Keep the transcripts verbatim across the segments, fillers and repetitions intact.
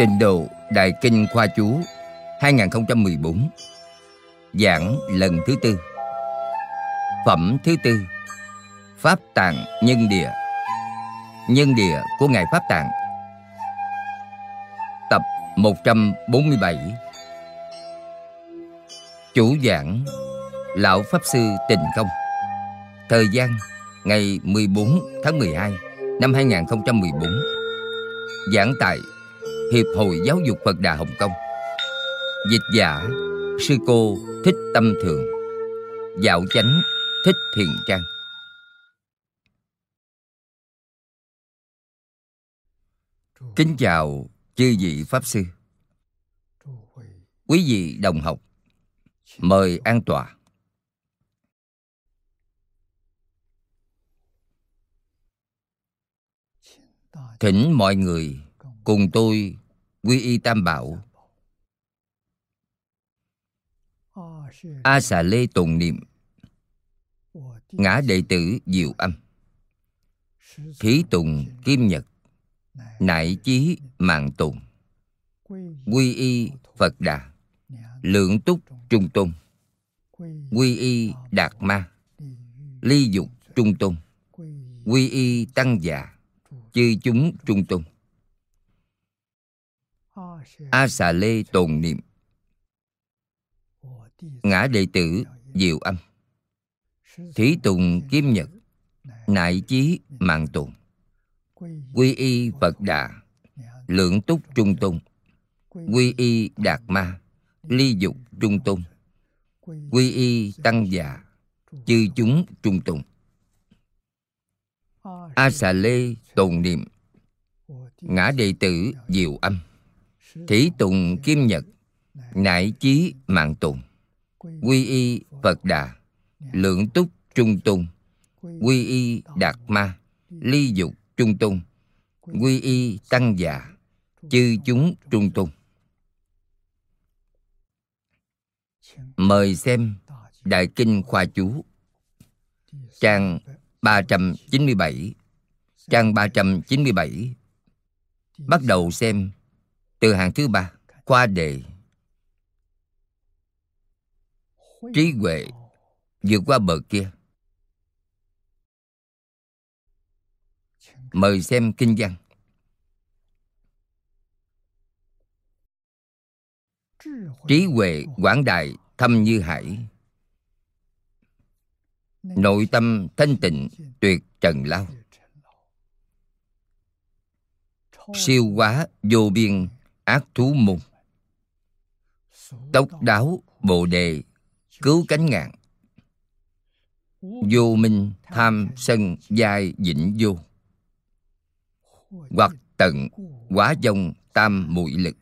Tịnh Độ Đại Kinh Khoa Chú hai không một bốn. Giảng lần thứ tư. Phẩm thứ tư. Pháp Tạng Nhân Địa. Nhân địa của Ngài Pháp Tạng. Tập một trăm bốn mươi bảy. Chủ giảng Lão Pháp Sư Tịnh Không. Thời gian ngày mười bốn tháng mười hai năm hai không một bốn. Giảng tại Hiệp hội Giáo dục Phật Đà Hồng Kông. Dịch giả Sư cô Thích Tâm Thượng. Dạo chánh Thích Thiền Trang. Kính chào chư vị Pháp Sư, quý vị đồng học, mời an tọa. Thỉnh mọi người cùng tôi quy y Tam Bảo, A Xà Lê tụng niệm Ngã Đệ Tử Diệu Âm, Thí Tùng Kim Nhật, Nại Chí Mạng Tùng, Quy y Phật Đà, Lượng Túc Trung Tôn, Quy y Đạt Ma, Ly Dục Trung Tôn, Quy y Tăng Già, chư chúng Trung Tôn. A Xà Lê tồn niệm Ngã Đệ Tử Diệu Âm, Thí Tùng Kim Nhật, Nại Chí Mạng Tùng, Quy y Phật Đà, Lượng Túc Trung Tôn, Quy y Đạt Ma, Ly Dục Trung Tôn, Quy y Tăng Già, chư chúng Trung Tôn. A Xà Lê tồn niệm Ngã Đệ Tử Diệu Âm, Thí Tùng Kim Nhật, Nại Chí Mạng Tùng, Quy y Phật Đà, Lượng Túc Trung Tôn, Quy y Đạt Ma, Ly Dục Trung Tôn, Quy y Tăng Già, chư chúng Trung Tôn. Mời xem Đại Kinh Khoa Chú, trang ba trăm chín mươi bảy, trang ba trăm chín mươi bảy. Bắt đầu xem từ hàng thứ ba, khoa đề. Trí huệ vượt qua bờ kia. Mời xem kinh văn. Trí huệ quảng đại thâm như hải, nội tâm thanh tịnh tuyệt trần lao, siêu quá vô biên ác thú môn, độc đáo bồ đề cứu cánh ngạn, vô minh tham sân giai vĩnh vô, hoặc tận quá vong tam muội lực.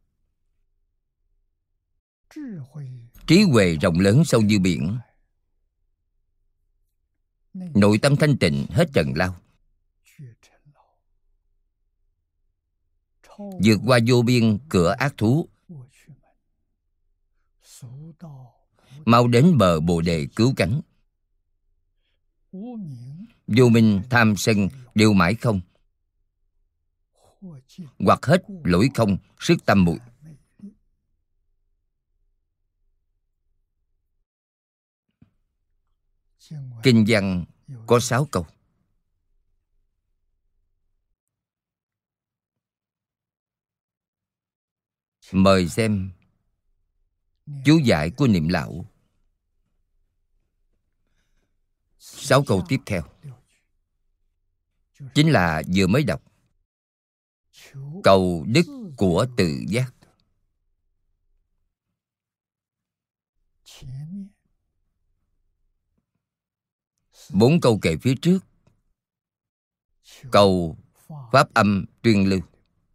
Trí huệ rộng lớn sâu như biển, nội tâm thanh tịnh hết trần lao, vượt qua vô biên cửa ác thú, mau đến bờ bồ đề cứu cánh. Vô minh tham sân đều mãi không, hoặc hết lỗi không sức tâm muội. Kinh văn có sáu câu. Mời xem chú giải của Niệm Lão. Sáu câu tiếp theo chính là vừa mới đọc. Cầu đức của tự giác. Bốn câu kệ phía trước cầu pháp âm tuyên lưu.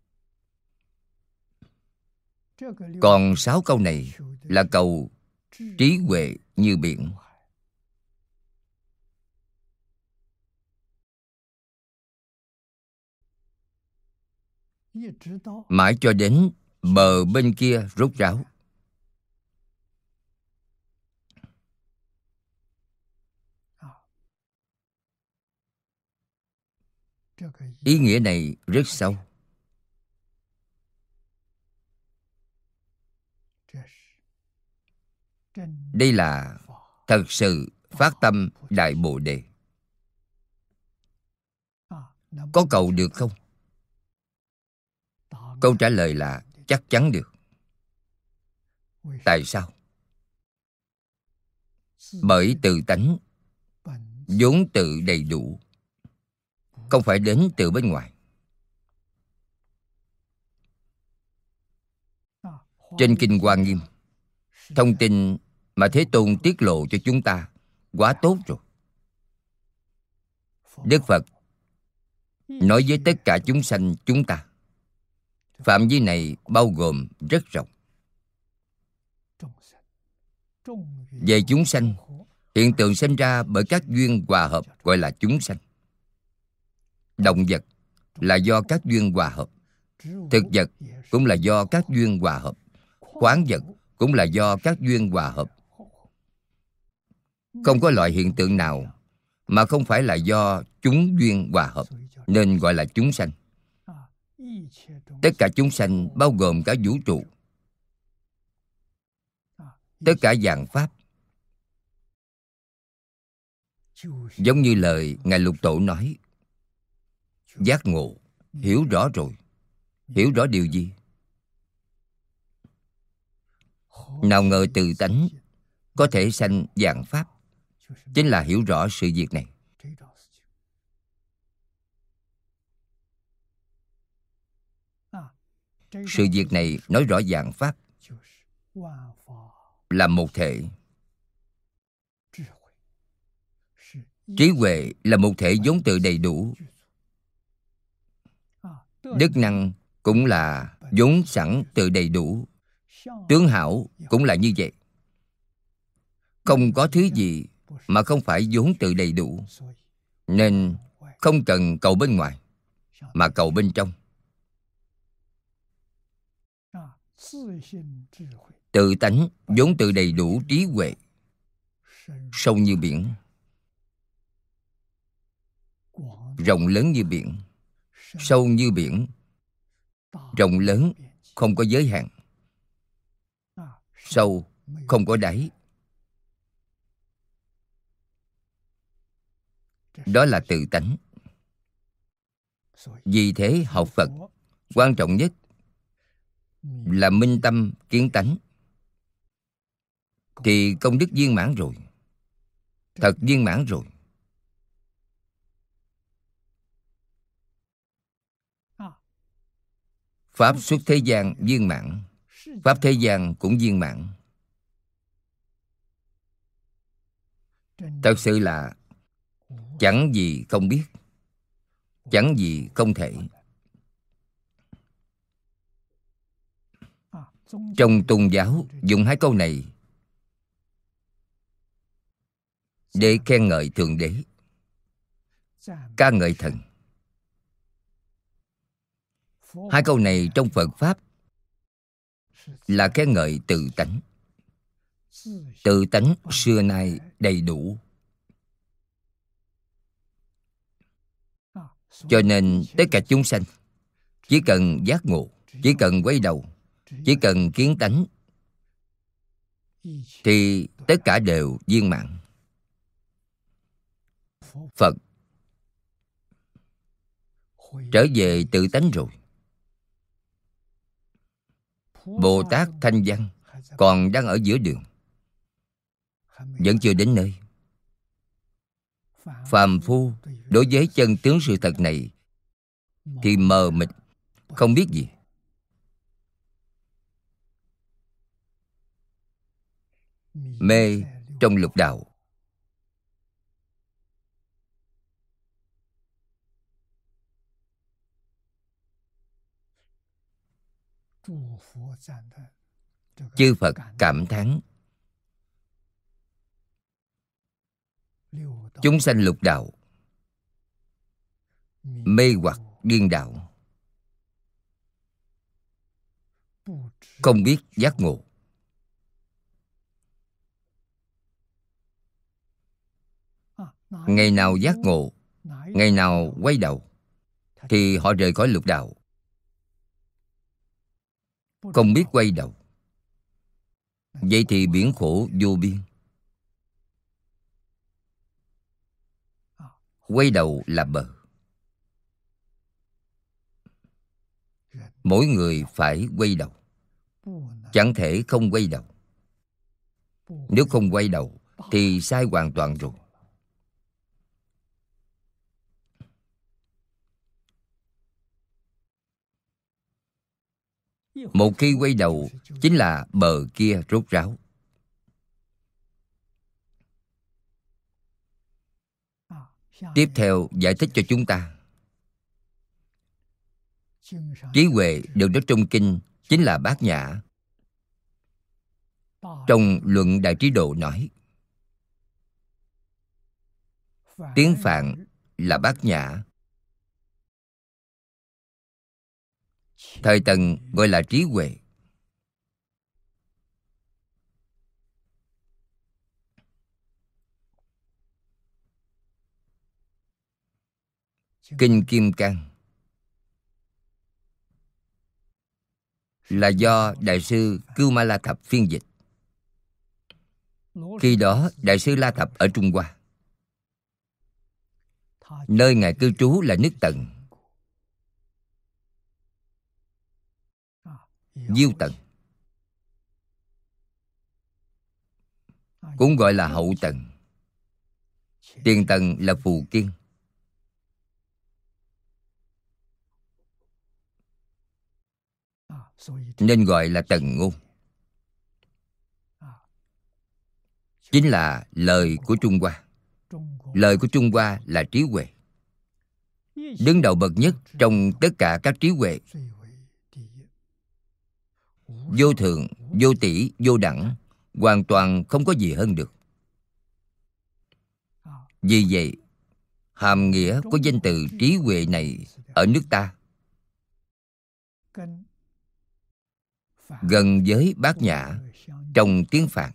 Còn sáu câu này là cầu trí huệ như biển. Mãi cho đến bờ bên kia rốt ráo. Ý nghĩa này rất sâu. Đây là thật sự phát tâm Đại Bồ Đề. Có cầu được không? Câu trả lời là chắc chắn được. Tại sao? Bởi tự tánh vốn tự đầy đủ, không phải đến từ bên ngoài. Trên Kinh Hoa Nghiêm, thông tin mà Thế Tôn tiết lộ cho chúng ta quá tốt rồi. Đức Phật nói với tất cả chúng sanh chúng ta. Phạm vi này bao gồm rất rộng. Về chúng sanh, hiện tượng sinh ra bởi các duyên hòa hợp gọi là chúng sanh. Động vật là do các duyên hòa hợp. Thực vật cũng là do các duyên hòa hợp. Khoáng vật cũng là do các duyên hòa hợp. Không có loại hiện tượng nào mà không phải là do chúng duyên hòa hợp, nên gọi là chúng sanh. Tất cả chúng sanh bao gồm cả vũ trụ, tất cả vạn pháp. Giống như lời Ngài Lục Tổ nói, giác ngộ, hiểu rõ rồi. Hiểu rõ điều gì? Nào ngờ tự tánh có thể sanh vạn pháp, chính là hiểu rõ sự việc này. Sự việc này nói rõ vạn pháp là một thể. Trí huệ là một thể vốn tự đầy đủ. Đức năng cũng là vốn sẵn tự đầy đủ. Tướng hảo cũng là như vậy. Không có thứ gì mà không phải vốn tự đầy đủ. Nên không cần cầu bên ngoài, mà cầu bên trong. Tự tánh vốn tự đầy đủ trí huệ, sâu như biển, rộng lớn như biển, sâu như biển, rộng lớn không có giới hạn, sâu không có đáy. Đó là tự tánh. Vì thế học Phật quan trọng nhất là minh tâm kiến tánh, thì công đức viên mãn rồi. Thật viên mãn rồi. Pháp xuất thế gian viên mãn, pháp thế gian cũng viên mãn. Thật sự là chẳng gì không biết, chẳng gì không thể. Trong tôn giáo dùng hai câu này để khen ngợi Thượng Đế, ca ngợi thần. Hai câu này trong Phật Pháp là khen ngợi tự tánh. Tự tánh xưa nay đầy đủ. Cho nên tất cả chúng sanh chỉ cần giác ngộ, chỉ cần quay đầu, chỉ cần kiến tánh, thì tất cả đều viên mãn. Phật trở về tự tánh rồi. Bồ Tát Thanh Văn còn đang ở giữa đường, vẫn chưa đến nơi. Phàm phu đối với chân tướng sự thật này thì mờ mịt, không biết gì. Mê trong lục đạo. Chư Phật cảm thán chúng sanh lục đạo, mê hoặc điên đạo, không biết giác ngộ. Ngày nào giác ngộ, ngày nào quay đầu, thì họ rời khỏi lục đạo. Không biết quay đầu. vậy thì biển khổ vô biên. Quay đầu là bờ. Mỗi người phải quay đầu, chẳng thể không quay đầu. Nếu không quay đầu thì sai hoàn toàn rồi. Một khi quay đầu chính là bờ kia rốt ráo. Tiếp theo giải thích cho chúng ta. Trí huệ được nói trong kinh chính là bát nhã. Trong luận Đại Trí Độ nói, tiếng Phạn là bát nhã, thời Tần gọi là trí huệ. Kinh Kim Cang là do Đại sư Cưu Ma La Thập phiên dịch. Khi đó Đại sư La Thập ở Trung Hoa, nơi ngài cư trú là nước Tần, Diêu Tần, cũng gọi là Hậu Tần. Tiền Tần là Phù Kiên. Nên gọi là Tần Ngôn. Chính là lời của Trung Hoa. Lời của Trung Hoa là trí huệ, đứng đầu bậc nhất trong tất cả các trí huệ. Vô thượng, vô tỷ, vô đẳng, hoàn toàn không có gì hơn được. Vì vậy, hàm nghĩa của danh từ trí huệ này ở nước ta gần với bát nhã trong tiếng Phạn,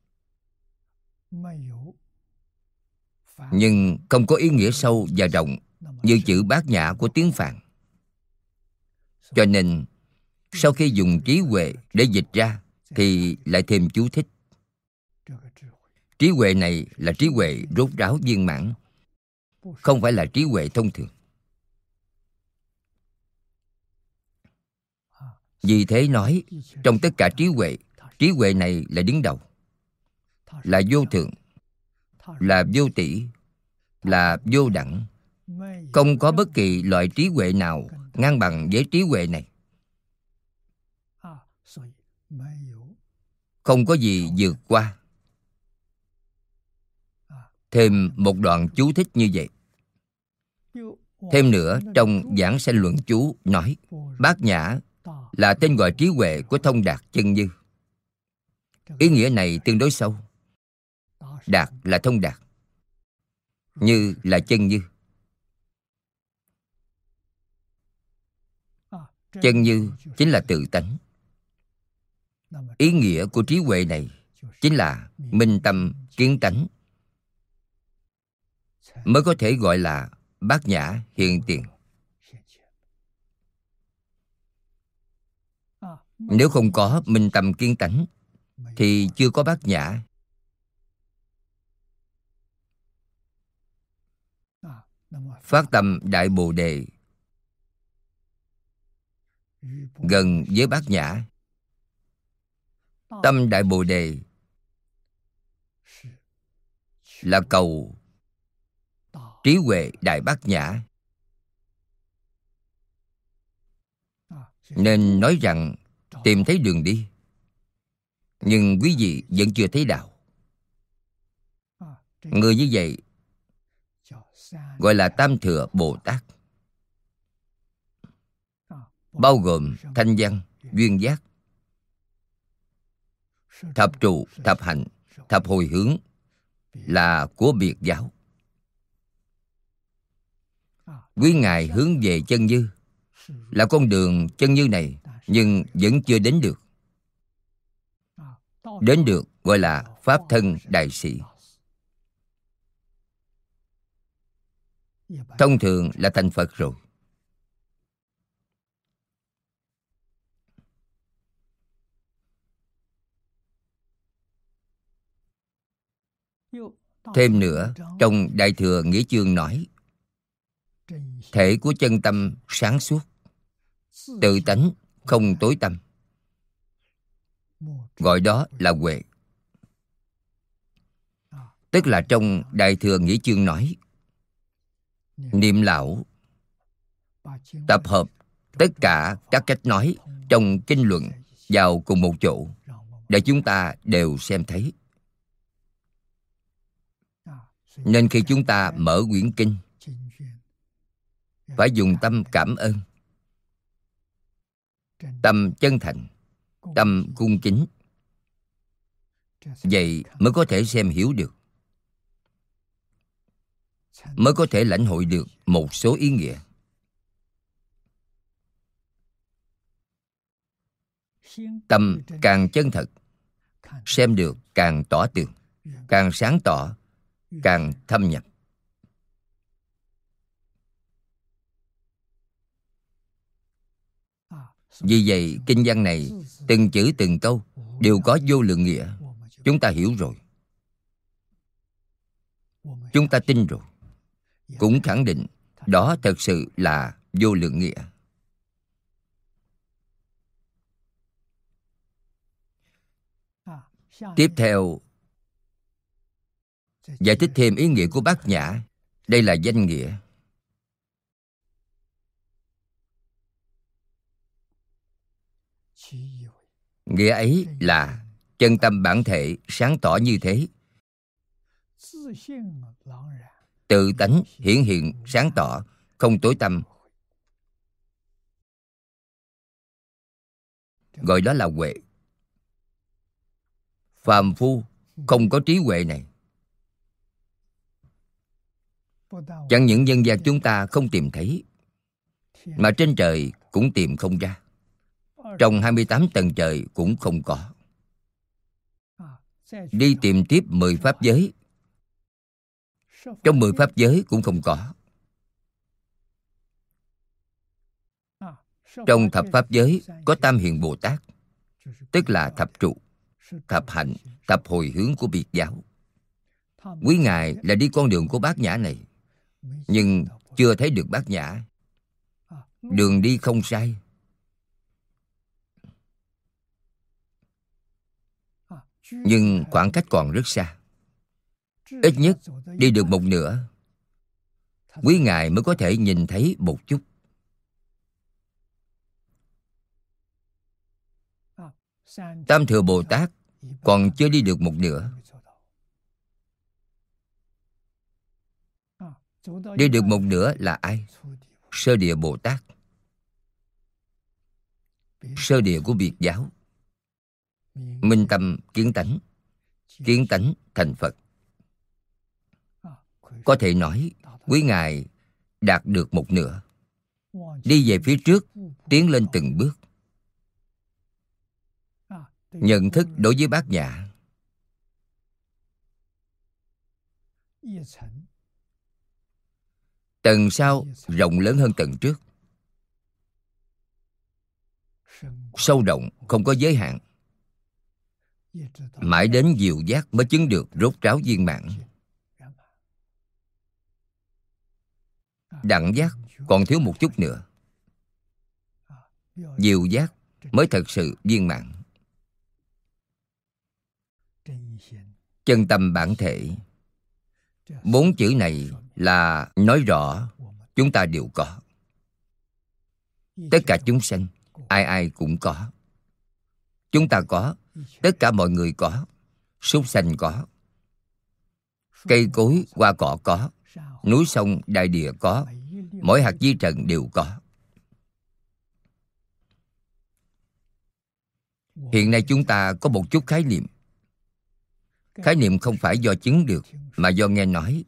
nhưng không có ý nghĩa sâu và rộng như chữ bát nhã của tiếng Phạn. Cho nên sau khi dùng trí huệ để dịch ra thì lại thêm chú thích. Trí huệ này là trí huệ rốt ráo viên mãn, không phải là trí huệ thông thường. Vì thế nói, trong tất cả trí huệ, trí huệ này là đứng đầu, là vô thượng, là vô tỷ, là vô đẳng. Không có bất kỳ loại trí huệ nào ngang bằng với trí huệ này. Không có gì vượt qua. Thêm một đoạn chú thích như vậy. Thêm nữa, trong Giảng Sanh Luận Chú nói, bát nhã là tên gọi trí huệ của thông đạt chân như. Ý nghĩa này tương đối sâu. Đạt là thông đạt, như là chân như. Chân như chính là tự tánh. Ý nghĩa của trí huệ này chính là minh tâm kiến tánh, mới có thể gọi là bát nhã hiện tiền. Nếu không có minh tâm kiến tánh thì chưa có bát nhã. Phát tâm Đại Bồ Đề gần với bát nhã. Tâm Đại Bồ Đề là cầu trí huệ đại bát nhã. Nên nói rằng tìm thấy đường đi, nhưng quý vị vẫn chưa thấy đạo. Người như vậy gọi là Tam Thừa Bồ Tát, bao gồm thanh văn, duyên giác, thập trụ, thập hạnh, thập hồi hướng là của biệt giáo. Quý ngài hướng về chân như, là con đường chân như này, nhưng vẫn chưa đến được. Đến được gọi là Pháp thân đại sĩ. Thông thường là thành Phật rồi. Thêm nữa, trong Đại Thừa Nghĩa Chương nói, thể của chân tâm sáng suốt, tự tánh không tối tăm, gọi đó là huệ. Tức là trong Đại Thừa Nghĩa Chương nói, Niệm lão tập hợp tất cả các cách nói trong kinh luận vào cùng một chỗ, để chúng ta đều xem thấy. Nên khi chúng ta mở quyển kinh, phải dùng tâm cảm ơn, tâm chân thành, tâm cung kính, vậy mới có thể xem hiểu được, mới có thể lãnh hội được một số ý nghĩa. Tâm càng chân thật, xem được càng tỏ tường, càng sáng tỏ, càng thâm nhập. Vì vậy, kinh văn này từng chữ từng câu đều có vô lượng nghĩa. Chúng ta hiểu rồi, chúng ta tin rồi, cũng khẳng định đó thật sự là vô lượng nghĩa. Tiếp theo, giải thích thêm ý nghĩa của Bát Nhã. Đây là danh nghĩa. Nghĩa ấy là chân tâm bản thể sáng tỏ như thế, tự tánh hiển hiện sáng tỏ, không tối tăm, gọi đó là huệ. Phàm phu không có trí huệ này. Chẳng những nhân gian chúng ta không tìm thấy, mà trên trời cũng tìm không ra. Trong hai mươi tám tầng trời cũng không có. Đi tìm tiếp mười pháp giới, trong mười pháp giới cũng không có. Trong thập pháp giới có Tam Hiền Bồ Tát, tức là thập trụ, thập hạnh, thập hồi hướng của Biệt giáo. Quý ngài là đi con đường của Bát Nhã này, nhưng chưa thấy được Bát Nhã. Đường đi không sai, nhưng khoảng cách còn rất xa. Ít nhất đi được một nửa, quý ngài mới có thể nhìn thấy một chút. Tam Thừa Bồ Tát còn chưa đi được một nửa. Đi được một nửa là ai? Sơ địa Bồ Tát, sơ địa của Biệt giáo. Minh tâm kiến tánh, kiến tánh thành Phật. Có thể nói quý ngài đạt được một nửa. Đi về phía trước, tiến lên từng bước. Nhận thức đối với Bát Nhã, tầng sau rộng lớn hơn tầng trước, sâu rộng không có giới hạn. Mãi đến diệu giác mới chứng được rốt ráo viên mãn. Đẳng giác còn thiếu một chút nữa, diệu giác mới thật sự viên mãn. Chân tâm bản thể, bốn chữ này là nói rõ chúng ta đều có. Tất cả chúng sanh, ai ai cũng có. Chúng ta có, tất cả mọi người có. Súc sanh có, cây cối hoa cỏ có, núi sông đại địa có, mỗi hạt vi trần đều có. Hiện nay chúng ta có một chút khái niệm. Khái niệm không phải do chứng được, mà do nghe nói.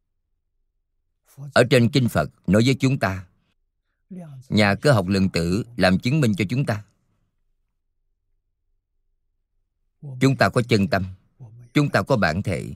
Ở trên kinh Phật nói với chúng ta, nhà cơ học lượng tử làm chứng minh cho chúng ta. Chúng ta có chân tâm, chúng ta có bản thể.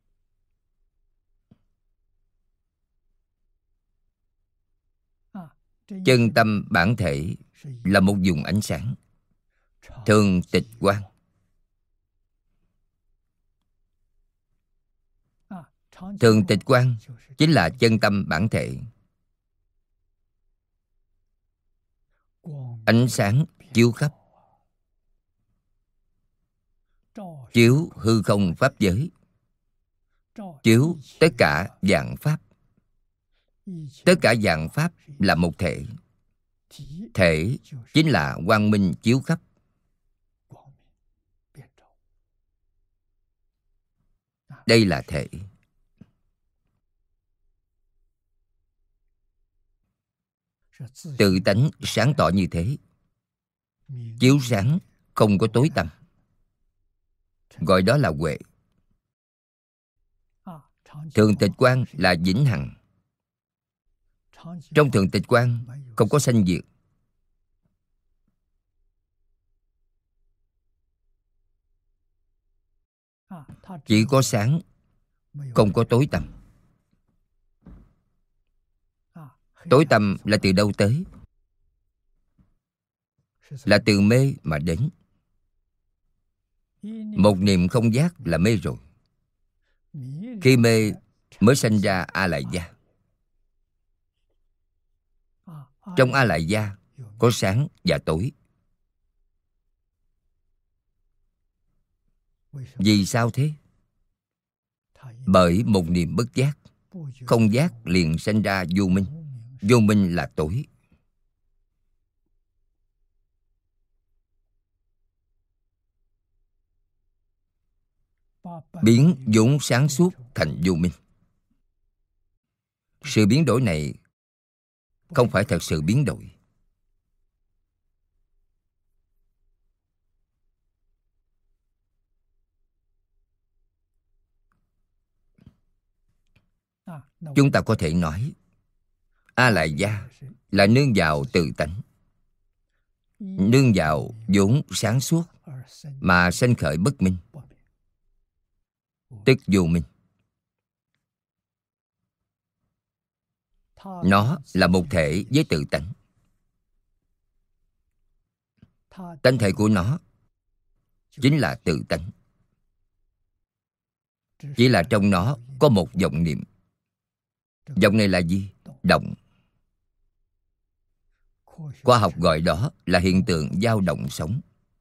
Chân tâm bản thể là một vùng ánh sáng, thường tịch quang. Thường tịch quang chính là chân tâm bản thể. Ánh sáng chiếu khắp, chiếu hư không pháp giới, chiếu tất cả vạn pháp. Tất cả vạn pháp là một thể. Thể chính là quang minh chiếu khắp. Đây là thể. Tự tánh sáng tỏ như thế, chiếu sáng không có tối tăm, gọi đó là huệ. Thường tịch quang là vĩnh hằng. Trong thường tịch quang không có sanh diệt. Chỉ có sáng, không có tối tăm. Tối tăm là từ đâu tới? Là từ mê mà đến. Một niệm không giác là mê rồi. Khi mê mới sanh ra A Lại Gia. Trong A Lại Gia có sáng và tối. Vì sao thế? Bởi một niệm bất giác. Không giác liền sanh ra vô minh. Vô minh là tối. Biến vốn sáng suốt thành vô minh. Sự biến đổi này không phải thật sự biến đổi. Chúng ta có thể nói A Lại Gia là nương vào tự tánh, nương vào vốn sáng suốt mà sanh khởi bất minh, tức vô minh. Nó là một thể với tự tánh. Tánh thể của nó chính là tự tánh. Chỉ là trong nó có một vọng niệm. Vọng này là gì? Động. Khoa học gọi đó là hiện tượng dao động sống,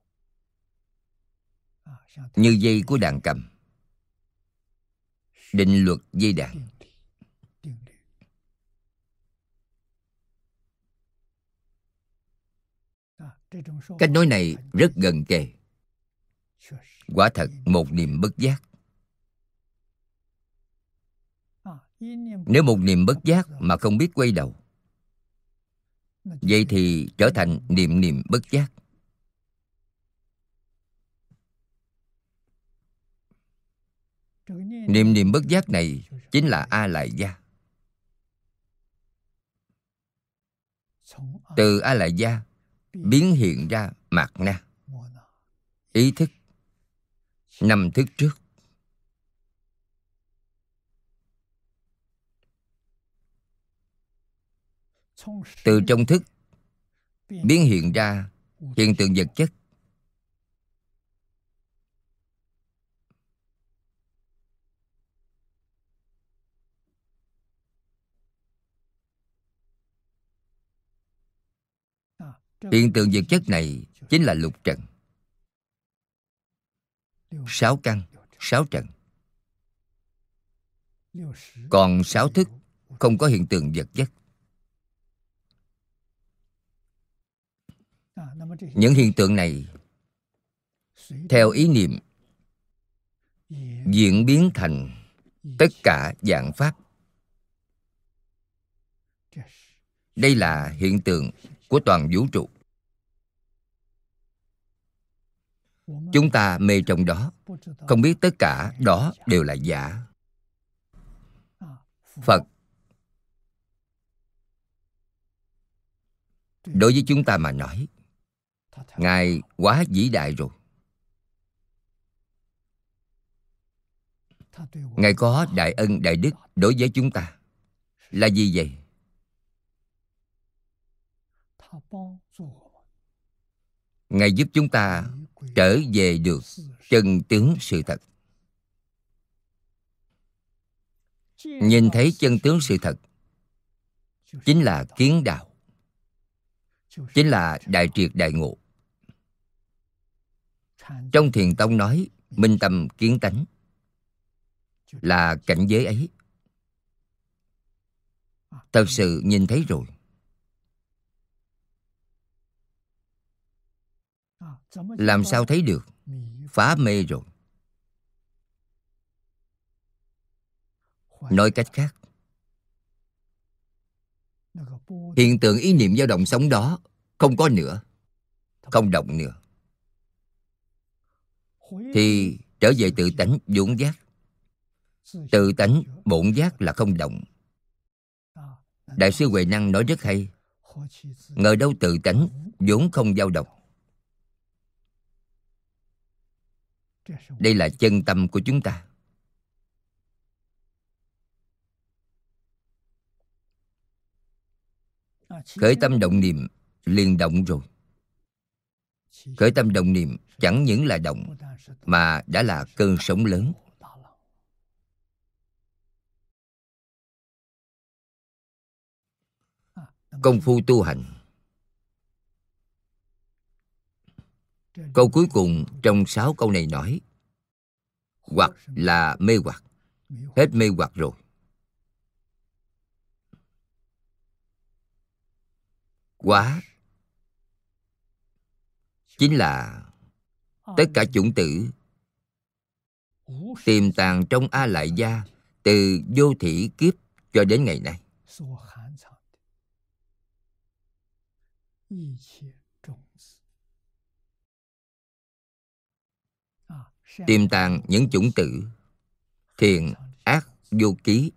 như dây của đàn cầm, định luật dây đàn. Cách nói này rất gần kề. Quả thật một niệm bất giác. Nếu một niệm bất giác mà không biết quay đầu, vậy thì trở thành niệm niệm bất giác. Niệm niệm bất giác này chính là A Lại Gia. Từ A Lại Gia biến hiện ra mạt na, ý thức, năm thức trước. Từ trong thức biến hiện ra hiện tượng vật chất. Hiện tượng vật chất này chính là lục trần. Sáu căn, sáu trần. Còn sáu thức không có hiện tượng vật chất. Những hiện tượng này theo ý niệm diễn biến thành tất cả vạn pháp. Đây là hiện tượng của toàn vũ trụ. Chúng ta mê trong đó, không biết tất cả đó đều là giả. Phật đối với chúng ta mà nói, Ngài quá vĩ đại rồi. Ngài có đại ân đại đức đối với chúng ta. Là gì vậy? Ngài giúp chúng ta trở về được chân tướng sự thật. Nhìn thấy chân tướng sự thật chính là kiến đạo, chính là đại triệt đại ngộ. Trong Thiền Tông nói minh tâm kiến tánh là cảnh giới ấy. Thật sự nhìn thấy rồi. Làm sao thấy được? Phá mê rồi. Nói cách khác, hiện tượng ý niệm dao động sống đó không có nữa, không động nữa, thì trở về tự tánh vốn giác. Tự tánh bổn giác là không động. Đại sư Huệ Năng nói rất hay: ngờ đâu tự tánh vốn không dao động. Đây là chân tâm của chúng ta. Khởi tâm động niệm liền động rồi. Khởi tâm động niệm chẳng những là động, mà đã là cơn sóng lớn. Công phu tu hành. Câu cuối cùng trong sáu câu này nói: hoặc là mê hoặc. Hết mê hoặc rồi. Quá chính là tất cả chủng tử tiềm tàng trong A Lại Gia từ vô thỉ kiếp cho đến ngày nay. Tiềm tàng những chủng tử thiện, ác, vô ký.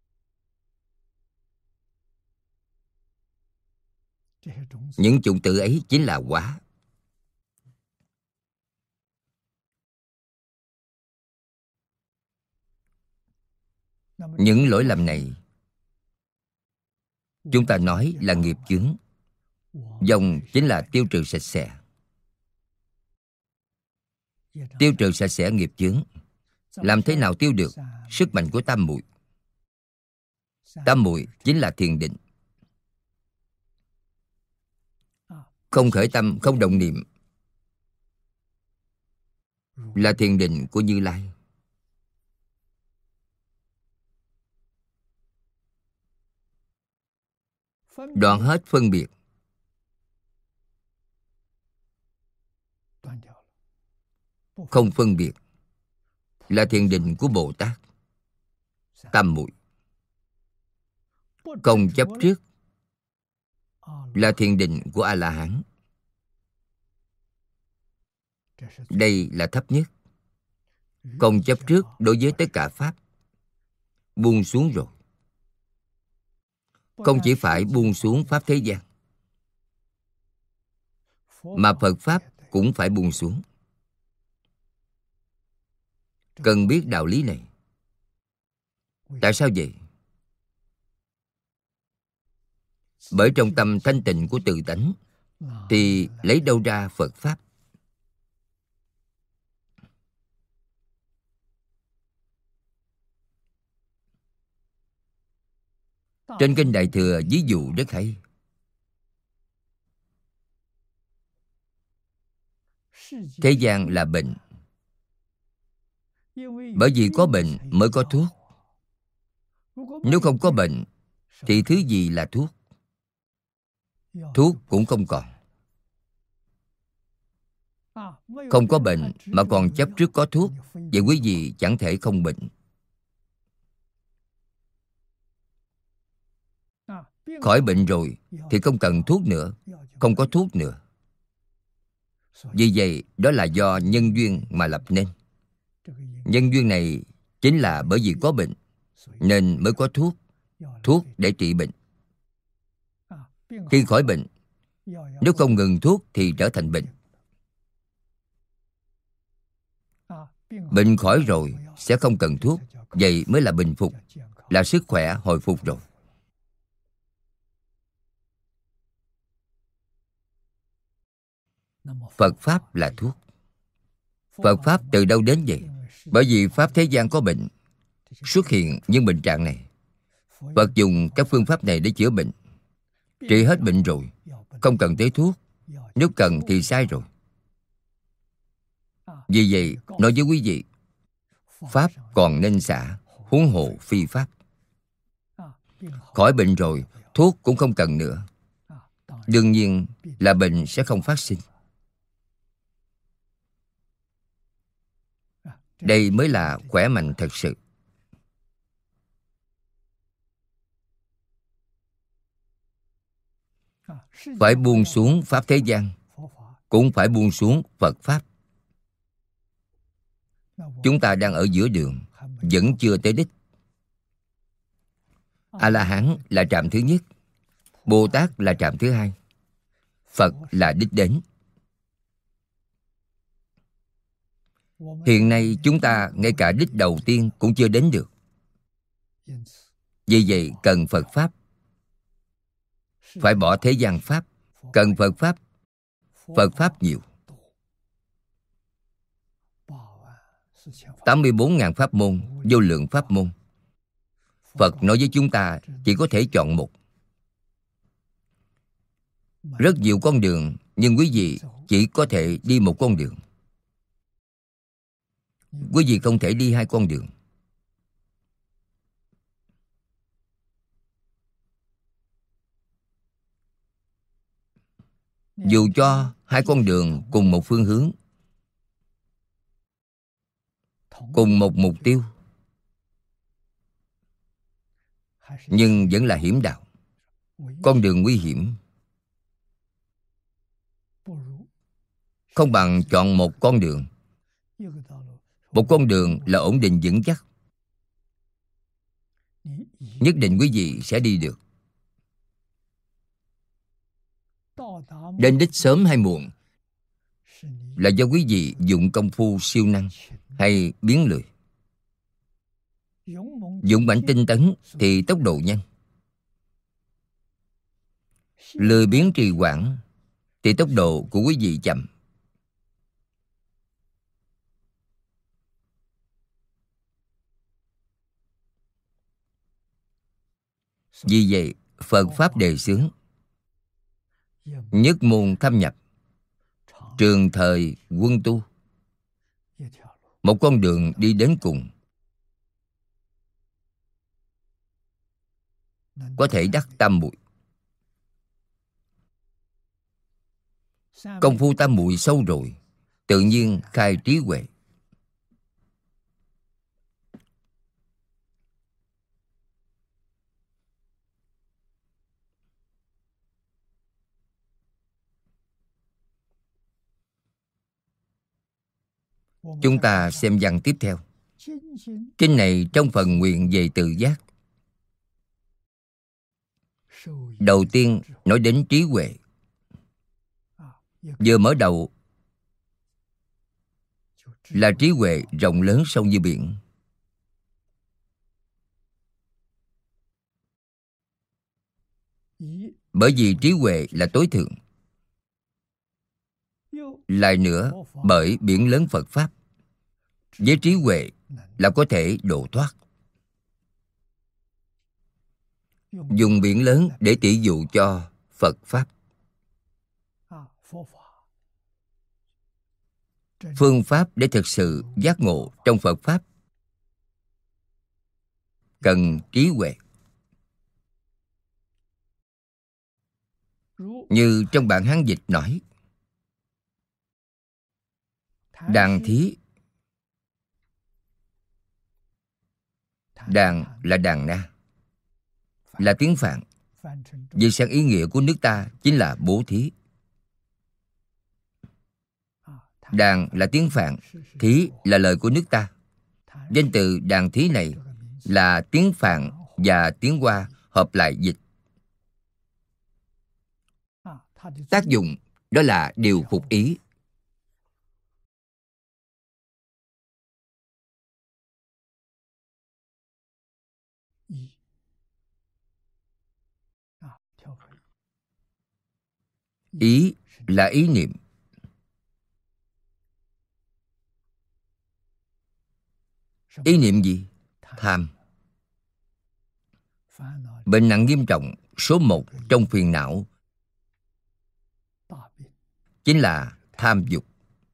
Những chủng tử ấy chính là quả. Những lỗi lầm này chúng ta nói là nghiệp chướng. Dòng chính là tiêu trừ sạch sẽ. Tiêu trừ sạch sẽ nghiệp chướng. Làm thế nào tiêu được? Sức mạnh của tam muội. Tam muội chính là thiền định. Không khởi tâm, không động niệm là thiền định của Như Lai. Đoạn hết phân biệt. Không phân biệt là thiền định của Bồ Tát. Tam muội. Không chấp trước là thiền định của A-la-hán. Đây là thấp nhất. Không chấp trước đối với tất cả Pháp. Buông xuống rồi. Không chỉ phải buông xuống Pháp thế gian, mà Phật Pháp cũng phải buông xuống. Cần biết đạo lý này. Tại sao vậy? Bởi trong tâm thanh tịnh của tự tánh thì lấy đâu ra Phật Pháp? Trên Kinh Đại Thừa ví dụ rất hay. Thế gian là bệnh. Bởi vì có bệnh mới có thuốc. Nếu không có bệnh thì thứ gì là thuốc? Thuốc cũng không còn. Không có bệnh mà còn chấp trước có thuốc, vậy quý vị chẳng thể không bệnh. Khỏi bệnh rồi thì không cần thuốc nữa, không có thuốc nữa. Vì vậy, đó là do nhân duyên mà lập nên. Nhân duyên này chính là bởi vì có bệnh nên mới có thuốc. Thuốc để trị bệnh. Khi khỏi bệnh, nếu không ngừng thuốc thì trở thành bệnh. Bệnh khỏi rồi sẽ không cần thuốc. Vậy mới là bình phục, là sức khỏe hồi phục rồi. Phật Pháp là thuốc. Phật Pháp từ đâu đến vậy? Bởi vì Pháp thế gian có bệnh xuất hiện những bệnh trạng này. Phật dùng các phương pháp này để chữa bệnh. Trị hết bệnh rồi, không cần tới thuốc. Nếu cần thì sai rồi. Vì vậy, nói với quý vị, pháp còn nên xả, huống hộ phi pháp. Khỏi bệnh rồi, thuốc cũng không cần nữa. Đương nhiên là bệnh sẽ không phát sinh. Đây mới là khỏe mạnh thật sự. Phải buông xuống pháp thế gian, cũng phải buông xuống Phật pháp. Chúng ta đang ở giữa đường, vẫn chưa tới đích. A-la-hán là trạm thứ nhất, Bồ Tát là trạm thứ hai, Phật là đích đến. Hiện nay chúng ta ngay cả đích đầu tiên cũng chưa đến được. Vì vậy cần Phật pháp. Phải bỏ thế gian pháp, cần Phật pháp. Phật pháp nhiều, tám mươi bốn ngàn pháp môn, vô lượng pháp môn. Phật nói với chúng ta chỉ có thể chọn một. Rất nhiều con đường, nhưng quý vị chỉ có thể đi một con đường. Quý vị không thể đi hai con đường. Dù cho hai con đường cùng một phương hướng, cùng một mục tiêu, nhưng vẫn là hiểm đạo. Con đường nguy hiểm, không bằng chọn một con đường. Một con đường là ổn định vững chắc. Nhất định quý vị sẽ đi được. Đến đích sớm hay muộn là do quý vị dụng công phu siêu năng hay biến lười. Dũng mãnh tinh tấn thì tốc độ nhanh. Lười biếng trì hoãn thì tốc độ của quý vị chậm. Vì vậy, Phật Pháp đề xướng nhất môn thâm nhập, trường thời quân tu. Một con đường đi đến cùng, có thể đắc tam muội. Công phu tam muội sâu rồi, tự nhiên khai trí huệ. Chúng ta xem văn tiếp theo. Kinh này trong phần nguyện về tự giác. Đầu tiên nói đến trí huệ. Vừa mở đầu là trí huệ rộng lớn sâu như biển. Bởi vì trí huệ là tối thượng. Lại nữa, bởi biển lớn Phật Pháp, với trí huệ là có thể độ thoát. Dùng biển lớn để tỷ dụ cho Phật Pháp. Phương pháp để thực sự giác ngộ trong Phật Pháp cần trí huệ. Như trong bản Hán dịch nói, đàn thí. Đàn là đàn na, là tiếng Phạn. Vì sang ý nghĩa của nước ta chính là bố thí. Đàn là tiếng Phạn, thí là lời của nước ta. Danh từ đàn thí này là tiếng Phạn và tiếng Hoa hợp lại dịch. Tác dụng đó là điều phục ý. Ý là ý niệm. Ý niệm gì? tham. Bệnh nặng nghiêm trọng số một trong phiền não chính là tham dục.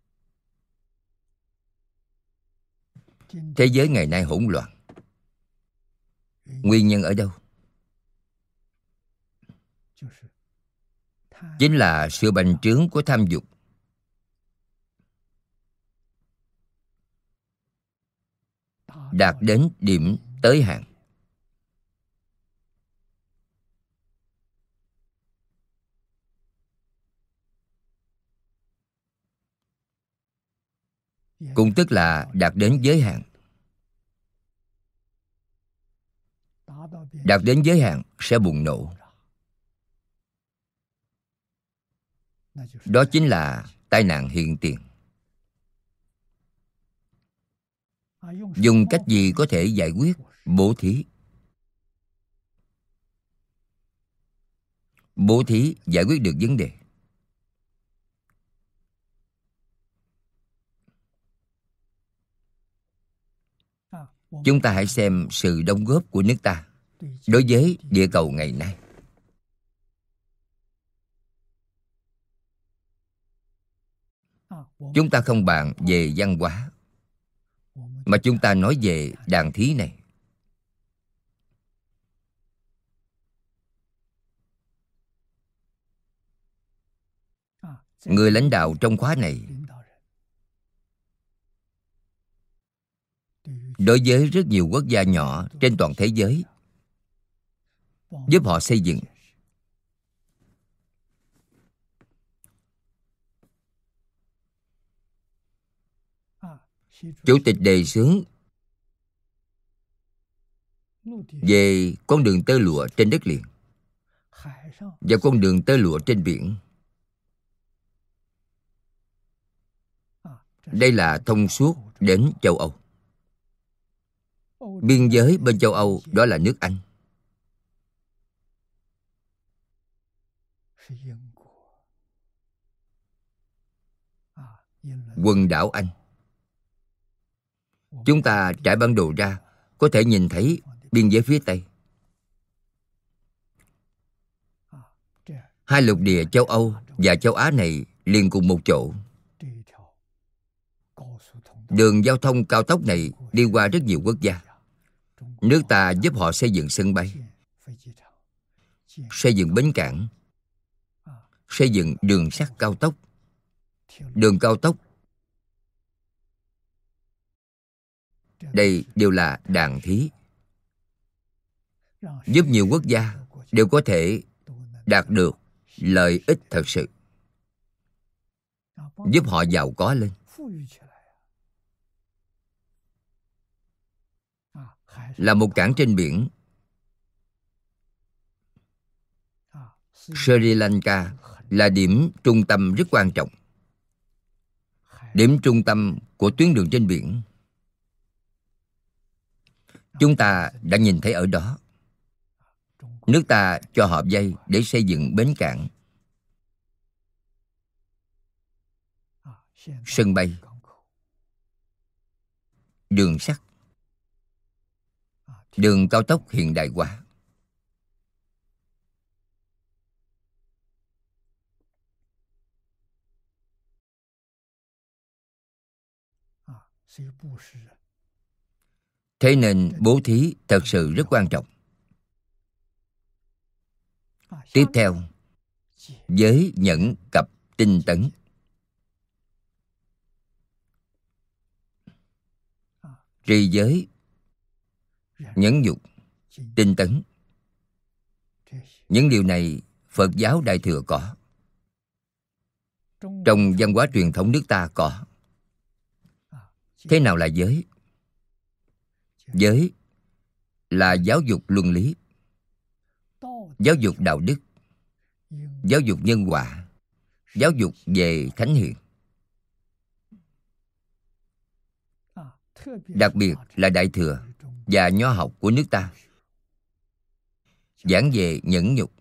Thế giới ngày nay hỗn loạn. Nguyên nhân ở đâu? Chính là sự bành trướng của tham dục. Đạt đến điểm tới hạn. Cũng tức là đạt đến giới hạn. Đạt đến giới hạn sẽ bùng nổ. Đó chính là tai nạn hiện tiền. Dùng cách gì có thể giải quyết? Bố thí. Bố thí giải quyết được vấn đề. Chúng ta hãy xem sự đóng góp của nước ta đối với địa cầu ngày nay. Chúng ta không bàn về văn hóa, mà chúng ta nói về đàn thí này. Người lãnh đạo trong khóa này đối với rất nhiều quốc gia nhỏ trên toàn thế giới, giúp họ xây dựng. Chủ tịch đề xướng về con đường tơ lụa trên đất liền và con đường tơ lụa trên biển. Đây là thông suốt đến châu Âu. Biên giới bên châu Âu đó là nước Anh. Quần đảo Anh. Chúng ta trải bản đồ ra, có thể nhìn thấy biên giới phía Tây. Hai lục địa châu Âu và châu Á này liền cùng một chỗ. Đường giao thông cao tốc này đi qua rất nhiều quốc gia. Nước ta giúp họ xây dựng sân bay, xây dựng bến cảng, xây dựng đường sắt cao tốc, đường cao tốc. Đây đều là đàn thí, giúp nhiều quốc gia đều có thể đạt được lợi ích thật sự, giúp họ giàu có lên. Là một cảng trên biển, Sri Lanka là điểm trung tâm rất quan trọng, điểm trung tâm của tuyến đường trên biển. Chúng ta đã nhìn thấy ở đó. Nước ta cho họ vay để xây dựng bến cảng, sân bay, đường sắt, đường cao tốc hiện đại hóa. Thế nên bố thí thật sự rất quan trọng. Tiếp theo, giới nhẫn cập tinh tấn. Trì giới, nhẫn nhục, tinh tấn. Những điều này Phật giáo Đại Thừa có, trong văn hóa truyền thống nước ta có. Thế nào là giới? Giới là giáo dục luân lý, giáo dục đạo đức, giáo dục nhân quả, giáo dục về thánh hiền. Đặc biệt là Đại Thừa và Nho học của nước ta giảng về nhẫn nhục.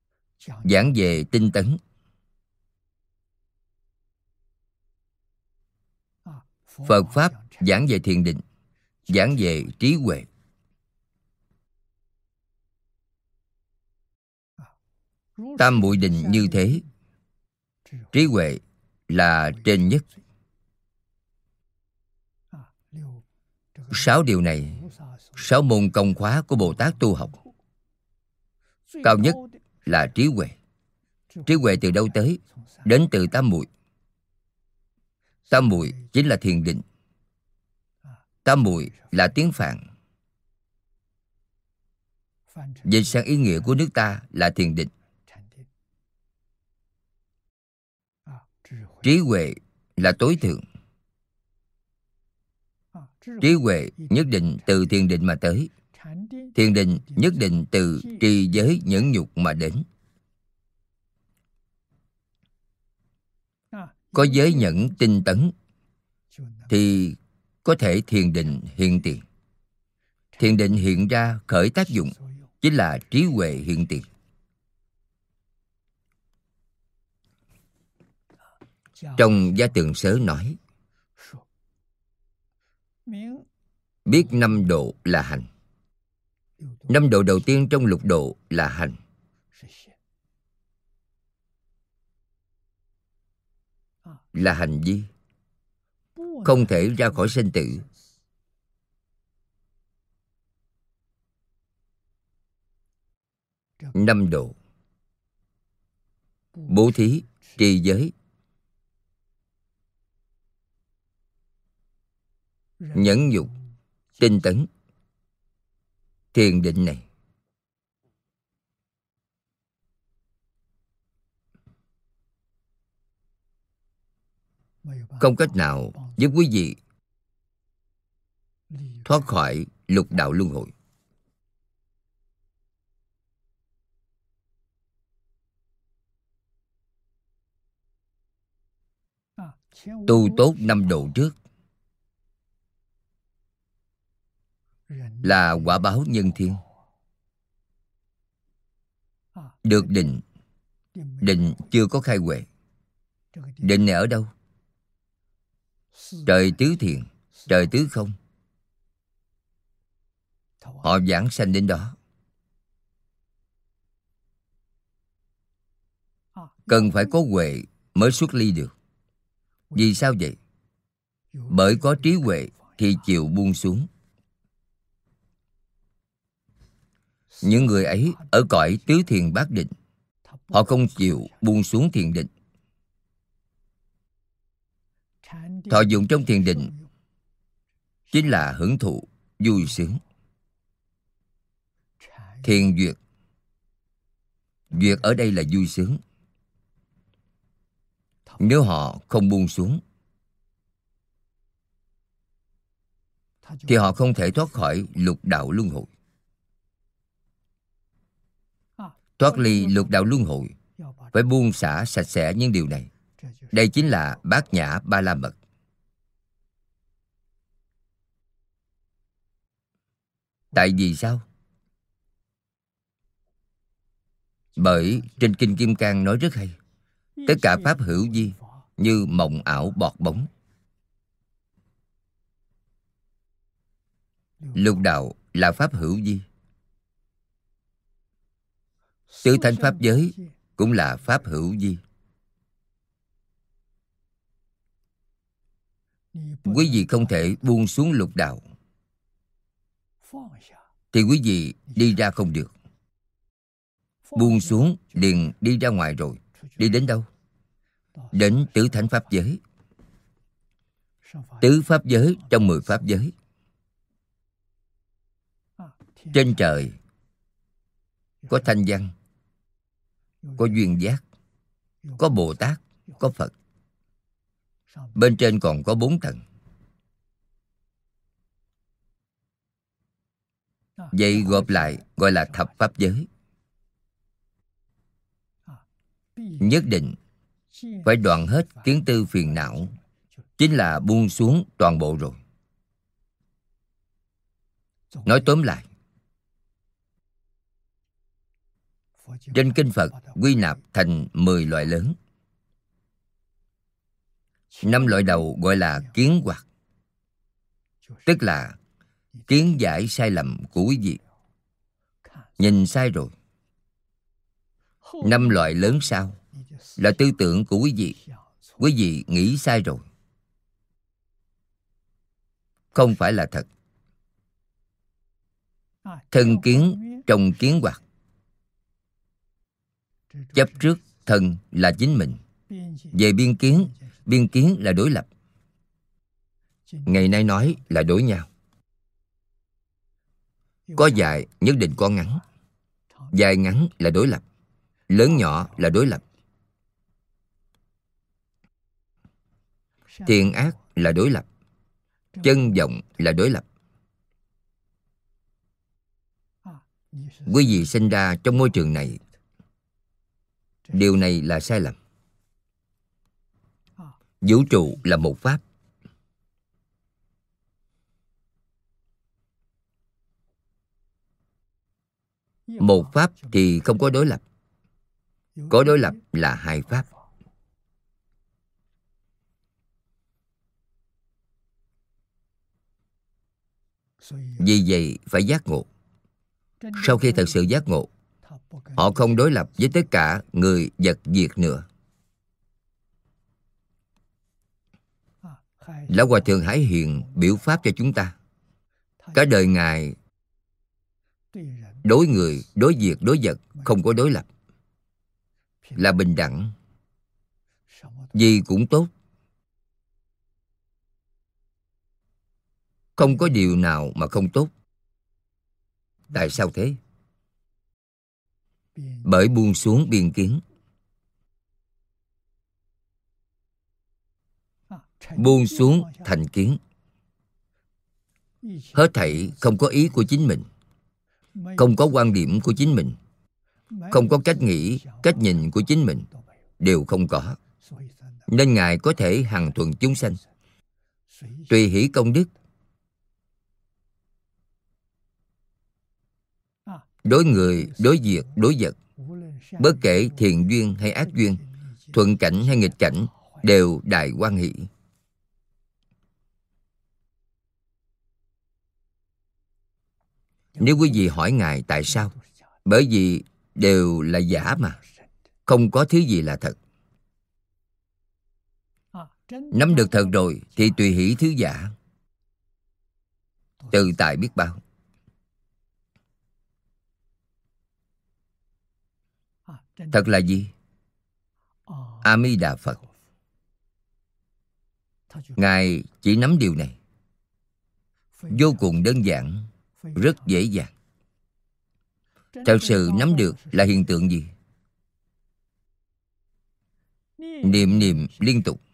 Giảng về tinh tấn. Phật Pháp giảng về thiền định, giảng về trí huệ. Tam muội định như thế, trí huệ là trên nhất. Sáu điều này, sáu môn công khóa của Bồ Tát tu học, cao nhất là trí huệ. Trí huệ từ đâu tới? Đến từ tam muội. Tam muội chính là thiền định. Tam muội là tiếng Phạn, dịch sang ý nghĩa của nước ta là thiền định. Trí huệ là tối thượng. Trí huệ nhất định từ thiền định mà tới. Thiền định nhất định từ trì giới nhẫn nhục mà đến. Có giới nhẫn tinh tấn thì có thể thiền định hiện tiền. Thiền định hiện ra khởi tác dụng chính là trí huệ hiện tiền. Trong Gia Tường Sớ nói, biết năm độ là hành. Năm độ đầu tiên trong lục độ là hành. Là hành vi, không thể ra khỏi sinh tử. Năm độ: bố thí, trì giới, nhẫn nhục, tinh tấn, thiền định này. Không cách nào giúp quý vị thoát khỏi lục đạo luân hồi. Tu tốt năm độ trước là quả báo nhân thiên. Được định, định chưa có khai huệ. Định này ở đâu? Trời tứ thiền, trời tứ không. Họ giảng sanh đến đó. Cần phải có huệ mới xuất ly được. Vì sao vậy? Bởi có trí huệ thì chịu buông xuống. Những người ấy ở cõi tứ thiền bát định, họ không chịu buông xuống thiền định. Thọ dụng trong thiền định chính là hưởng thụ, vui sướng. Thiền duyệt, duyệt ở đây là vui sướng. Nếu họ không buông xuống thì họ không thể thoát khỏi lục đạo luân hồi. Thoát ly lục đạo luân hồi phải buông xả sạch sẽ những điều này. Đây chính là bát nhã ba la mật. Tại vì sao? Bởi trên Kinh Kim Cang nói rất hay. Tất cả pháp hữu vi như mộng ảo bọt bóng. Lục đạo là pháp hữu vi. Tứ thánh pháp giới cũng là pháp hữu vi. Quý vị không thể buông xuống lục đạo thì quý vị đi ra không được. Buông xuống liền đi ra ngoài rồi. Đi đến đâu? Đến tứ thánh pháp giới. Tứ pháp giới trong mười pháp giới. Trên trời có thanh văn, có duyên giác, có Bồ Tát, có Phật. Bên trên còn có bốn tầng. Vậy gộp lại gọi là thập pháp giới. Nhất định phải đoạn hết kiến tư phiền não, chính là buông xuống toàn bộ rồi. Nói tóm lại, trên kinh Phật quy nạp thành mười loại lớn. Năm loại đầu gọi là kiến hoặc, Tức là kiến giải sai lầm của quý vị. Nhìn sai rồi. Năm loại lớn sau là tư tưởng của quý vị. Quý vị nghĩ sai rồi. Không phải là thật. Thân kiến trong kiến hoặc. Chấp trước thân là chính mình. Về biên kiến, biên kiến là đối lập. Ngày nay nói là đối nhau. Có dài nhất định có ngắn. Dài ngắn là đối lập. Lớn nhỏ là đối lập. Thiện ác là đối lập. Chân vọng là đối lập. Quý vị sinh ra trong môi trường này, điều này là sai lầm. Vũ trụ là một pháp. Một pháp thì không có đối lập. Có đối lập là hai pháp. Vì vậy phải giác ngộ. Sau khi thật sự giác ngộ, họ không đối lập với tất cả người vật việc nữa. Lão Hòa Thượng Hải Hiền biểu pháp cho chúng ta. Cả đời Ngài đối người, đối việc, đối vật không có đối lập, là bình đẳng. Gì cũng tốt. Không có điều nào mà không tốt. Tại sao thế? Bởi buông xuống biên kiến. Buông xuống thành kiến. Hết thảy không có ý của chính mình. Không có quan điểm của chính mình. Không có cách nghĩ, cách nhìn của chính mình. Đều không có. Nên Ngài có thể hằng thuận chúng sanh. Tùy hỷ công đức. Đối người, đối việc, đối vật, bất kể thiện duyên hay ác duyên, thuận cảnh hay nghịch cảnh, đều đại hoan hỷ. Nếu quý vị hỏi Ngài tại sao, bởi vì đều là giả mà. Không có thứ gì là thật. Nắm được thật rồi thì tùy hỷ thứ giả. Tự tại biết bao. Thật là gì? A Di Đà Phật. Ngài chỉ nắm điều này. Vô cùng đơn giản, rất dễ dàng. Thật sự nắm được là hiện tượng gì? Niệm niệm liên tục.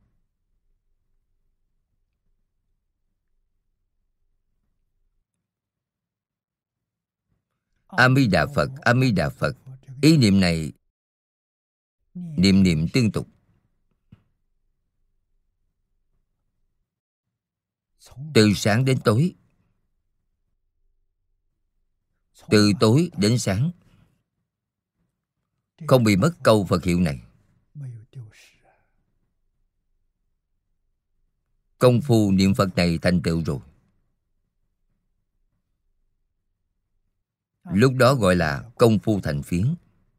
A Di Đà Phật, A Di Đà Phật. Ý niệm này niệm niệm tương tục. Từ sáng đến tối. Từ tối đến sáng. Không bị mất câu Phật hiệu này. Công phu niệm Phật này thành tựu rồi. Lúc đó gọi là công phu thành phiến.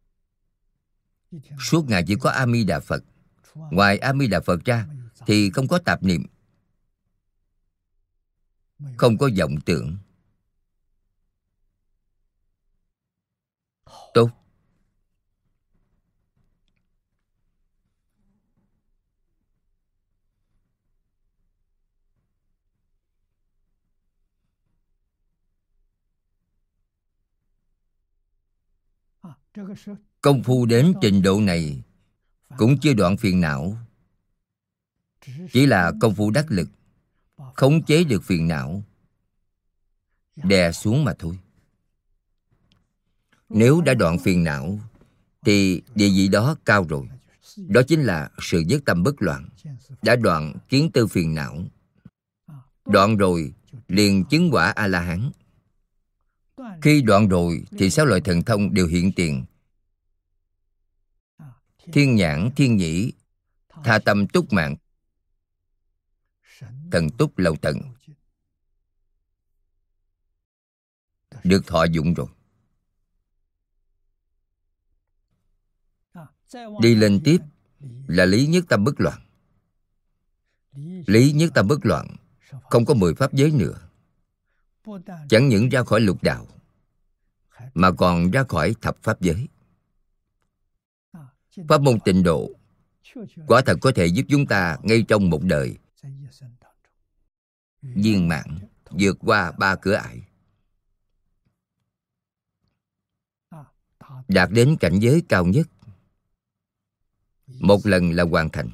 Suốt ngày chỉ có A Di Đà Phật. Ngoài A Di Đà Phật ra thì không có tạp niệm, không có vọng tưởng. Tốt. Công phu đến trình độ này cũng chưa đoạn phiền não. Chỉ là công phu đắc lực, khống chế được phiền não, đè xuống mà thôi. Nếu đã đoạn phiền não thì địa vị đó cao rồi. Đó chính là sự nhất tâm bất loạn. Đã đoạn kiến tư phiền não. Đoạn rồi liền chứng quả A-la-hán. Khi đoạn rồi thì sáu loại thần thông đều hiện tiền. Thiên nhãn, thiên nhĩ, tha tâm túc mạng, thần túc lầu tận. được thọ dụng rồi. Đi lên tiếp là lý nhất tâm bất loạn. Lý nhất tâm bất loạn, không có mười pháp giới nữa. Chẳng những ra khỏi lục đạo, mà còn ra khỏi thập pháp giới. Pháp môn tịnh độ quả thật có thể giúp chúng ta ngay trong một đời viên mãn, vượt qua ba cửa ải, đạt đến cảnh giới cao nhất. Một lần là hoàn thành.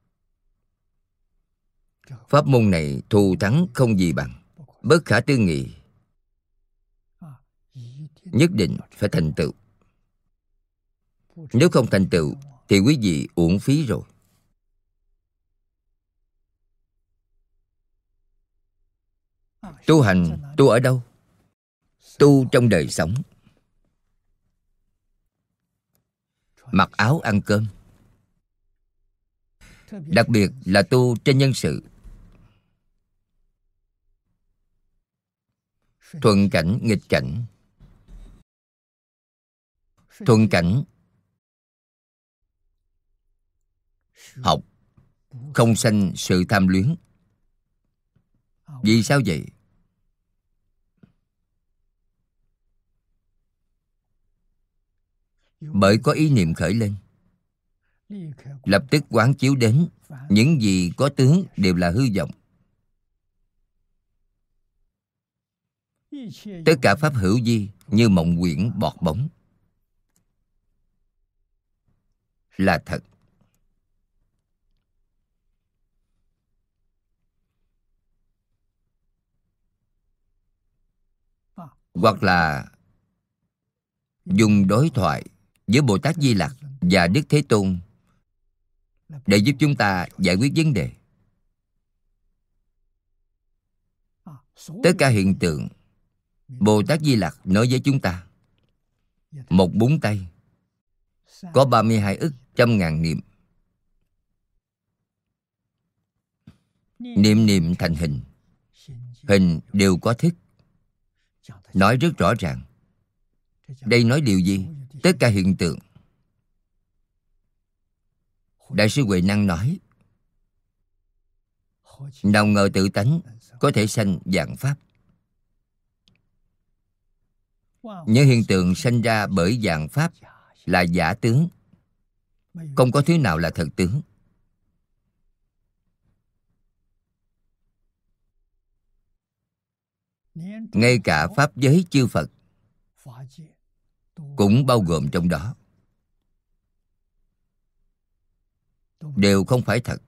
Pháp môn này thù thắng không gì bằng, bất khả tư nghị. Nhất định phải thành tựu. Nếu không thành tựu thì quý vị uổng phí rồi. Tu hành, tu ở đâu? Tu trong đời sống. Mặc áo ăn cơm. Đặc biệt là tu trên nhân sự. Thuận cảnh, nghịch cảnh. Thuận cảnh, học không sanh sự tham luyến. Vì sao vậy? Bởi có ý niệm khởi lên, lập tức quán chiếu đến những gì có tướng đều là hư vọng. Tất cả pháp hữu vi như mộng quyển bọt bóng, là thật. Hoặc là dùng đối thoại giữa Bồ Tát Di Lặc và Đức Thế Tôn để giúp chúng ta giải quyết vấn đề. Tất cả hiện tượng Bồ Tát Di Lặc nói với chúng ta. Một búng tay có ba mươi hai ức trăm ngàn niệm. Niệm niệm thành hình. Hình đều có thức. Nói rất rõ ràng. Đây nói điều gì? Tất cả hiện tượng. Đại sư Huệ Năng nói, nào ngờ tự tánh có thể sanh vạn pháp. Những hiện tượng sanh ra bởi vạn pháp là giả tướng, không có thứ nào là thật tướng. Ngay cả pháp giới chư Phật cũng bao gồm trong đó, đều không phải thật.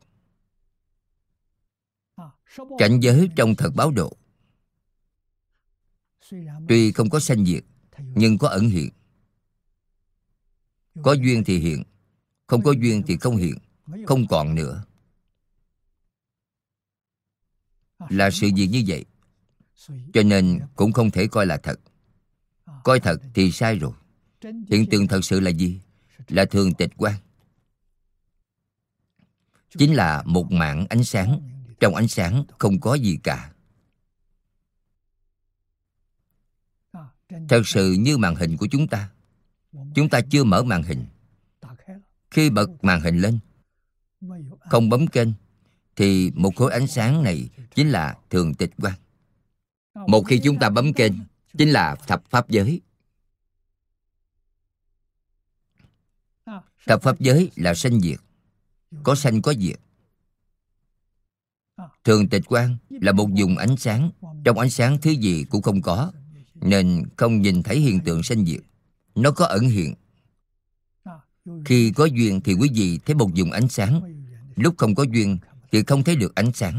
Cảnh giới trong thật báo độ tuy không có sanh diệt, nhưng có ẩn hiện. Có duyên thì hiện, không có duyên thì không hiện, không còn nữa. Là sự việc như vậy. Cho nên cũng không thể coi là thật. Coi thật thì sai rồi. Hiện tượng thật sự là gì? Là thường tịch quang. Chính là một mảng ánh sáng. Trong ánh sáng không có gì cả. Thật sự như màn hình của chúng ta. Chúng ta chưa mở màn hình. Khi bật màn hình lên, không bấm kênh, thì một khối ánh sáng này chính là thường tịch quang. Một khi chúng ta bấm kênh, chính là thập pháp giới. Thập pháp giới là sanh diệt. Có sanh có diệt. Thường tịch quang là một vùng ánh sáng. Trong ánh sáng thứ gì cũng không có, nên không nhìn thấy hiện tượng sanh diệt. Nó có ẩn hiện. Khi có duyên thì quý vị thấy một vùng ánh sáng. Lúc không có duyên thì không thấy được ánh sáng.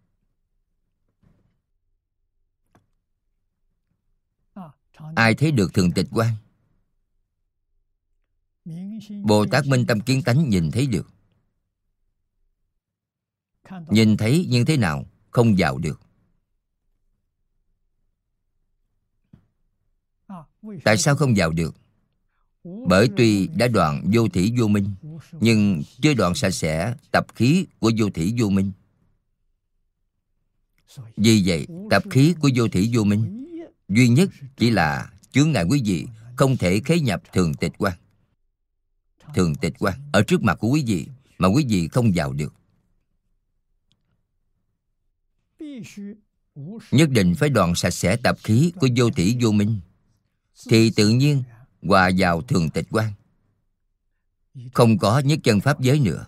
Ai thấy được thường tịch quang? Bồ Tát Minh Tâm Kiến Tánh nhìn thấy được. Nhìn thấy như thế nào? Không vào được. Tại sao không vào được? Bởi tuy đã đoạn vô thỉ vô minh, nhưng chưa đoạn sạch sẽ tập khí của vô thỉ vô minh. Vì vậy, tập khí của vô thỉ vô minh Duy nhất chỉ là chướng ngại quý vị không thể khế nhập thường tịch quan. Thường tịch quan ở trước mặt của quý vị mà quý vị không vào được. Nhất định phải đoạn sạch sẽ tạp khí của vô thỉ vô minh, thì tự nhiên hòa vào thường tịch quan, không có nhất chân pháp giới nữa.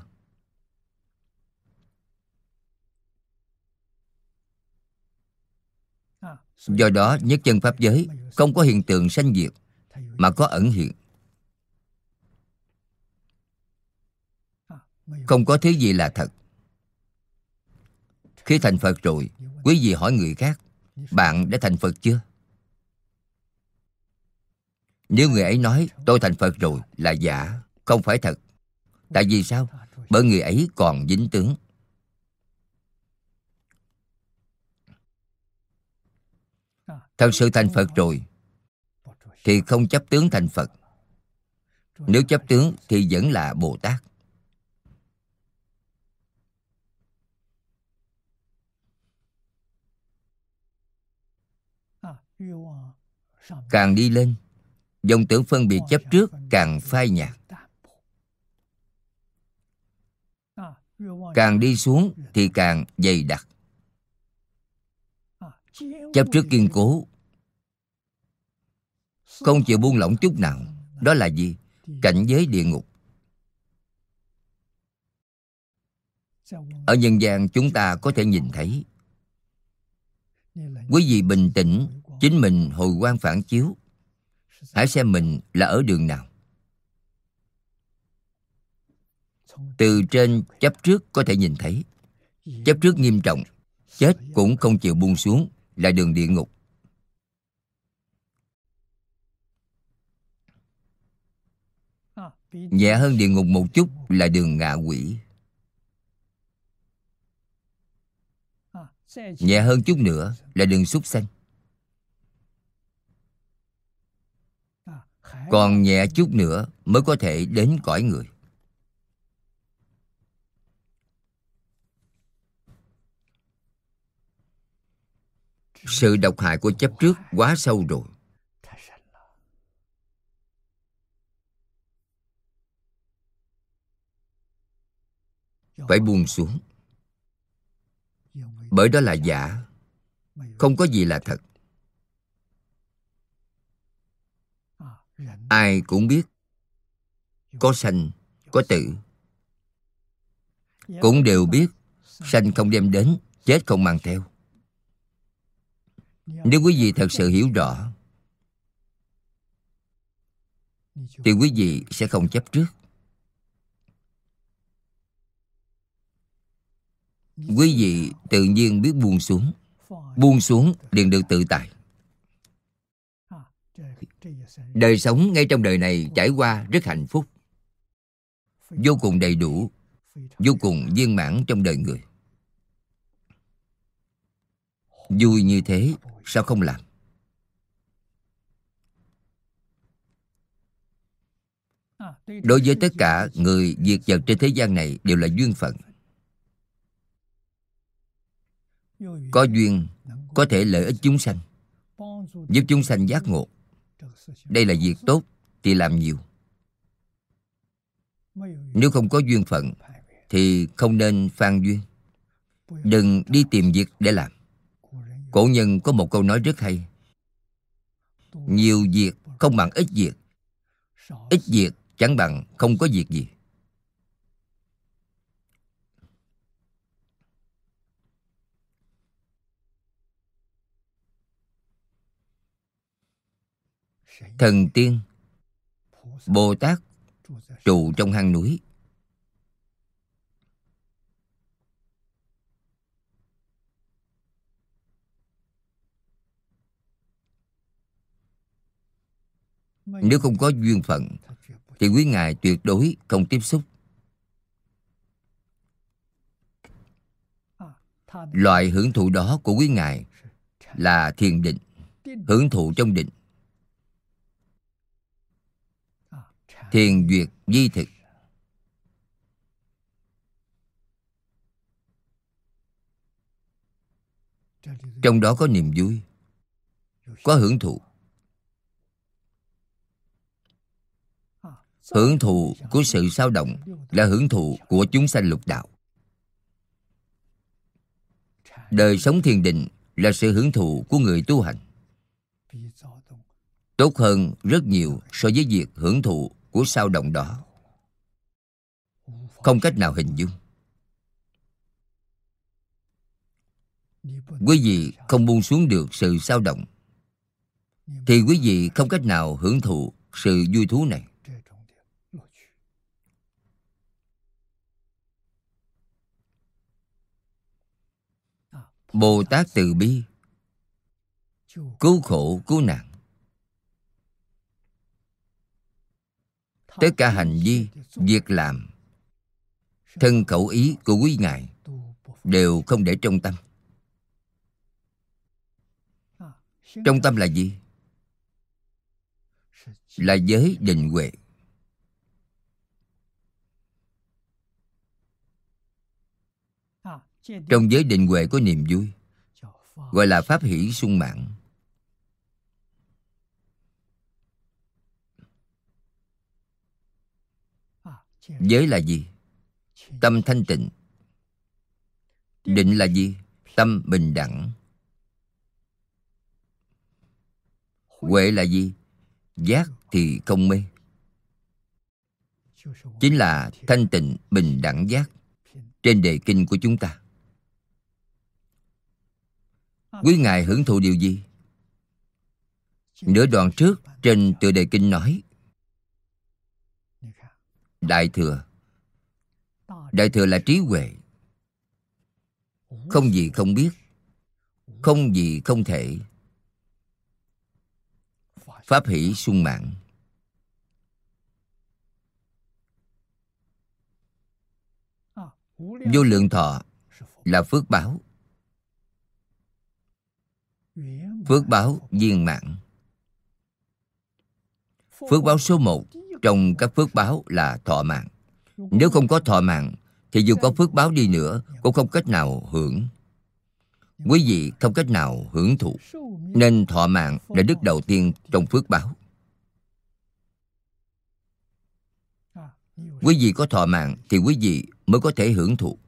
Do đó nhất chân pháp giới không có hiện tượng sanh diệt, mà có ẩn hiện. Không có thứ gì là thật. Khi thành Phật rồi, quý vị hỏi người khác, bạn đã thành Phật chưa? Nếu người ấy nói tôi thành Phật rồi là giả, không phải thật. Tại vì sao? Bởi người ấy còn dính tướng. Thật sự thành Phật rồi thì không chấp tướng thành Phật. Nếu chấp tướng thì vẫn là Bồ Tát. Càng đi lên, vọng tưởng phân biệt chấp trước càng phai nhạt. Càng đi xuống thì càng dày đặc. Chấp trước kiên cố, không chịu buông lỏng chút nào. Đó là gì? Cảnh giới địa ngục. Ở nhân gian chúng ta có thể nhìn thấy. Quý vị bình tĩnh, chính mình hồi quang phản chiếu. Hãy xem mình là ở đường nào. Từ trên chấp trước có thể nhìn thấy. Chấp trước nghiêm trọng, chết cũng không chịu buông xuống, là đường địa ngục. Nhẹ hơn địa ngục một chút là đường ngạ quỷ. Nhẹ hơn chút nữa là đường súc sanh. Còn nhẹ chút nữa mới có thể đến cõi người. Sự độc hại của chấp trước quá sâu rồi. Phải buông xuống. Bởi đó là giả, không có gì là thật. Ai cũng biết có sanh, có tử. Cũng đều biết sanh không đem đến, chết không mang theo. Nếu quý vị thật sự hiểu rõ thì quý vị sẽ không chấp trước. Quý vị tự nhiên biết buông xuống. Buông xuống liền được tự tại. Đời sống ngay trong đời này trải qua rất hạnh phúc, vô cùng đầy đủ, vô cùng viên mãn trong đời người. Vui như thế, sao không làm? Đối với tất cả người việc vật trên thế gian này đều là duyên phận. Có duyên có thể lợi ích chúng sanh, giúp chúng sanh giác ngộ. Đây là việc tốt thì làm nhiều. Nếu không có duyên phận thì không nên phan duyên. Đừng đi tìm việc để làm. Cổ nhân có một câu nói rất hay: nhiều việc không bằng ít việc, ít việc chẳng bằng không có việc gì. Thần tiên, Bồ Tát trụ trong hang núi. Nếu không có duyên phận thì quý ngài tuyệt đối không tiếp xúc. Loại hưởng thụ đó của quý ngài là thiền định, hưởng thụ trong định. Thiền duyệt di thực. Trong đó có niềm vui, có hưởng thụ. Hưởng thụ của sự sao động là hưởng thụ của chúng sanh lục đạo. Đời sống thiền định là sự hưởng thụ của người tu hành, tốt hơn rất nhiều so với việc hưởng thụ của sao động đó. Không cách nào hình dung. Quý vị không buông xuống được sự sao động thì quý vị không cách nào hưởng thụ sự vui thú này. Bồ Tát từ bi, cứu khổ cứu nạn. Tất cả hành vi, việc làm, thân khẩu ý của quý ngài đều không để trong tâm. Trong tâm là gì? Là giới định huệ. Trong giới định huệ có niềm vui, gọi là pháp hỷ sung mãn. Giới là gì? Tâm thanh tịnh. Định là gì? Tâm bình đẳng. Huệ là gì? Giác thì không mê. Chính là thanh tịnh bình đẳng giác trên đề kinh của chúng ta. Quý ngài hưởng thụ điều gì? Nửa đoạn trước trên tựa đề kinh nói Đại thừa. Đại thừa là trí huệ. Không gì không biết, không gì không thể. Pháp hỷ sung mãn. Vô lượng thọ là phước báo. Phước báo viên mãn. Phước báo số một trong các phước báo là thọ mạng. Nếu không có thọ mạng thì dù có phước báo đi nữa cũng không cách nào hưởng. Quý vị không cách nào hưởng thụ, nên thọ mạng là đức đầu tiên trong phước báo. Quý vị có thọ mạng thì quý vị mới có thể hưởng thụ.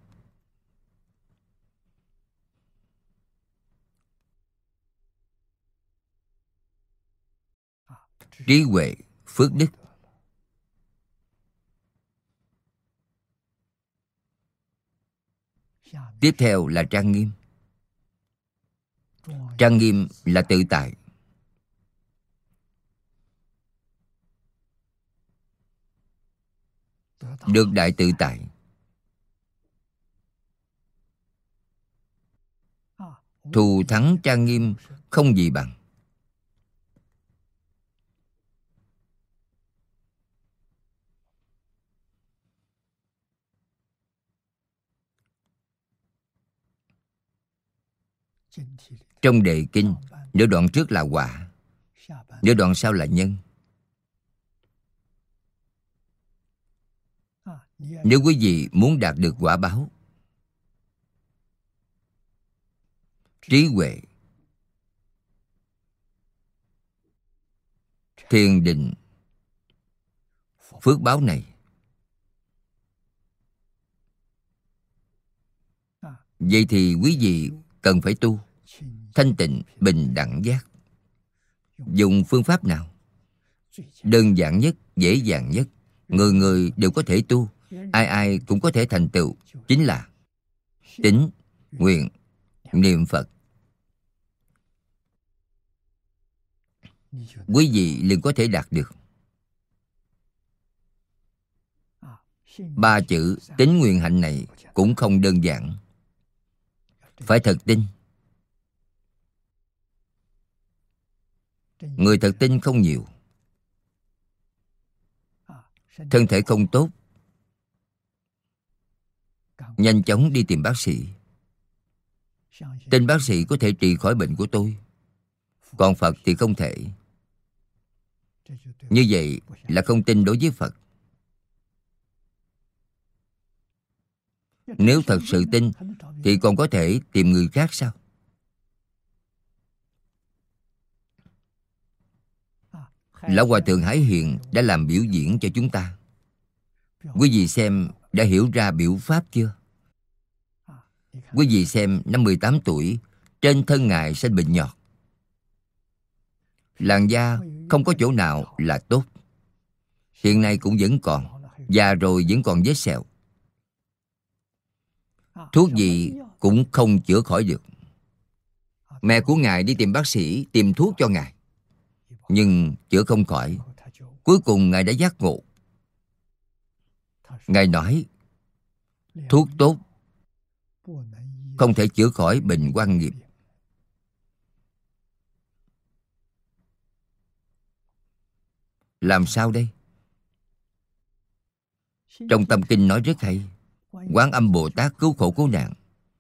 Trí huệ, phước đức. Tiếp theo là trang nghiêm. Trang nghiêm là tự tại. Được đại tự tại. Thù thắng trang nghiêm không gì bằng. Trong đề kinh, nửa đoạn trước là quả, nửa đoạn sau là nhân. Nếu quý vị muốn đạt được quả báo, trí huệ, thiền định, phước báo này, vậy thì quý vị cần phải tu thanh tịnh bình đẳng giác. Dùng phương pháp nào? Đơn giản nhất, dễ dàng nhất, người người đều có thể tu, ai ai cũng có thể thành tựu, chính là tín, nguyện, niệm Phật. Quý vị liền có thể đạt được. Ba chữ tín nguyện hạnh này cũng không đơn giản. Phải thật tin. Người thật tin không nhiều. Thân thể không tốt, nhanh chóng đi tìm bác sĩ. Tin bác sĩ có thể trị khỏi bệnh của tôi, còn Phật thì không thể. Như vậy là không tin đối với Phật. Nếu thật sự tin thì còn có thể tìm người khác sao? Lão Hòa Thượng Hải Hiền đã làm biểu diễn cho chúng ta. Quý vị xem đã hiểu ra biểu pháp chưa? Quý vị xem năm mười tám tuổi, trên thân Ngài sinh bệnh nhọt. Làn da không có chỗ nào là tốt. Hiện nay cũng vẫn còn, già rồi vẫn còn vết sẹo. Thuốc gì cũng không chữa khỏi được. Mẹ của Ngài đi tìm bác sĩ, tìm thuốc cho Ngài, nhưng chữa không khỏi. Cuối cùng Ngài đã giác ngộ. Ngài nói, thuốc tốt không thể chữa khỏi bệnh oan nghiệp. Làm sao đây? Trong Tâm Kinh nói rất hay. Quán Âm Bồ Tát cứu khổ cứu nạn.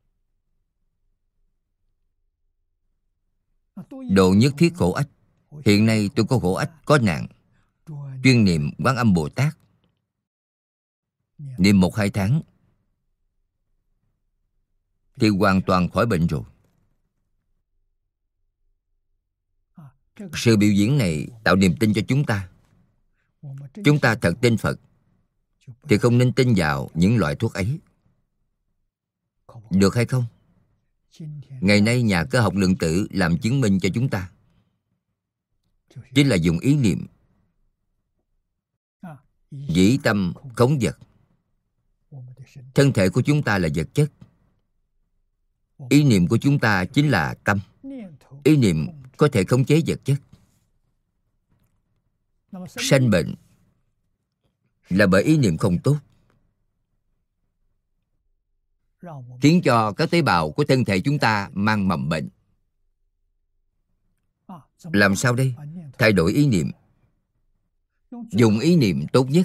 Độ nhất thiết khổ ách. Hiện nay tôi có khổ ách, có nạn, chuyên niệm Quán Âm Bồ Tát. Niệm một hai tháng thì hoàn toàn khỏi bệnh rồi. Sự biểu diễn này tạo niềm tin cho chúng ta. Chúng ta thật tin Phật thì không nên tin vào những loại thuốc ấy. Được hay không? Ngày nay nhà cơ học lượng tử làm chứng minh cho chúng ta. Chính là dùng ý niệm dĩ tâm khống vật. Thân thể của chúng ta là vật chất. Ý niệm của chúng ta chính là tâm. Ý niệm có thể khống chế vật chất. Sanh bệnh là bởi ý niệm không tốt, khiến cho các tế bào của thân thể chúng ta mang mầm bệnh. Làm sao đây? Thay đổi ý niệm. Dùng ý niệm tốt nhất.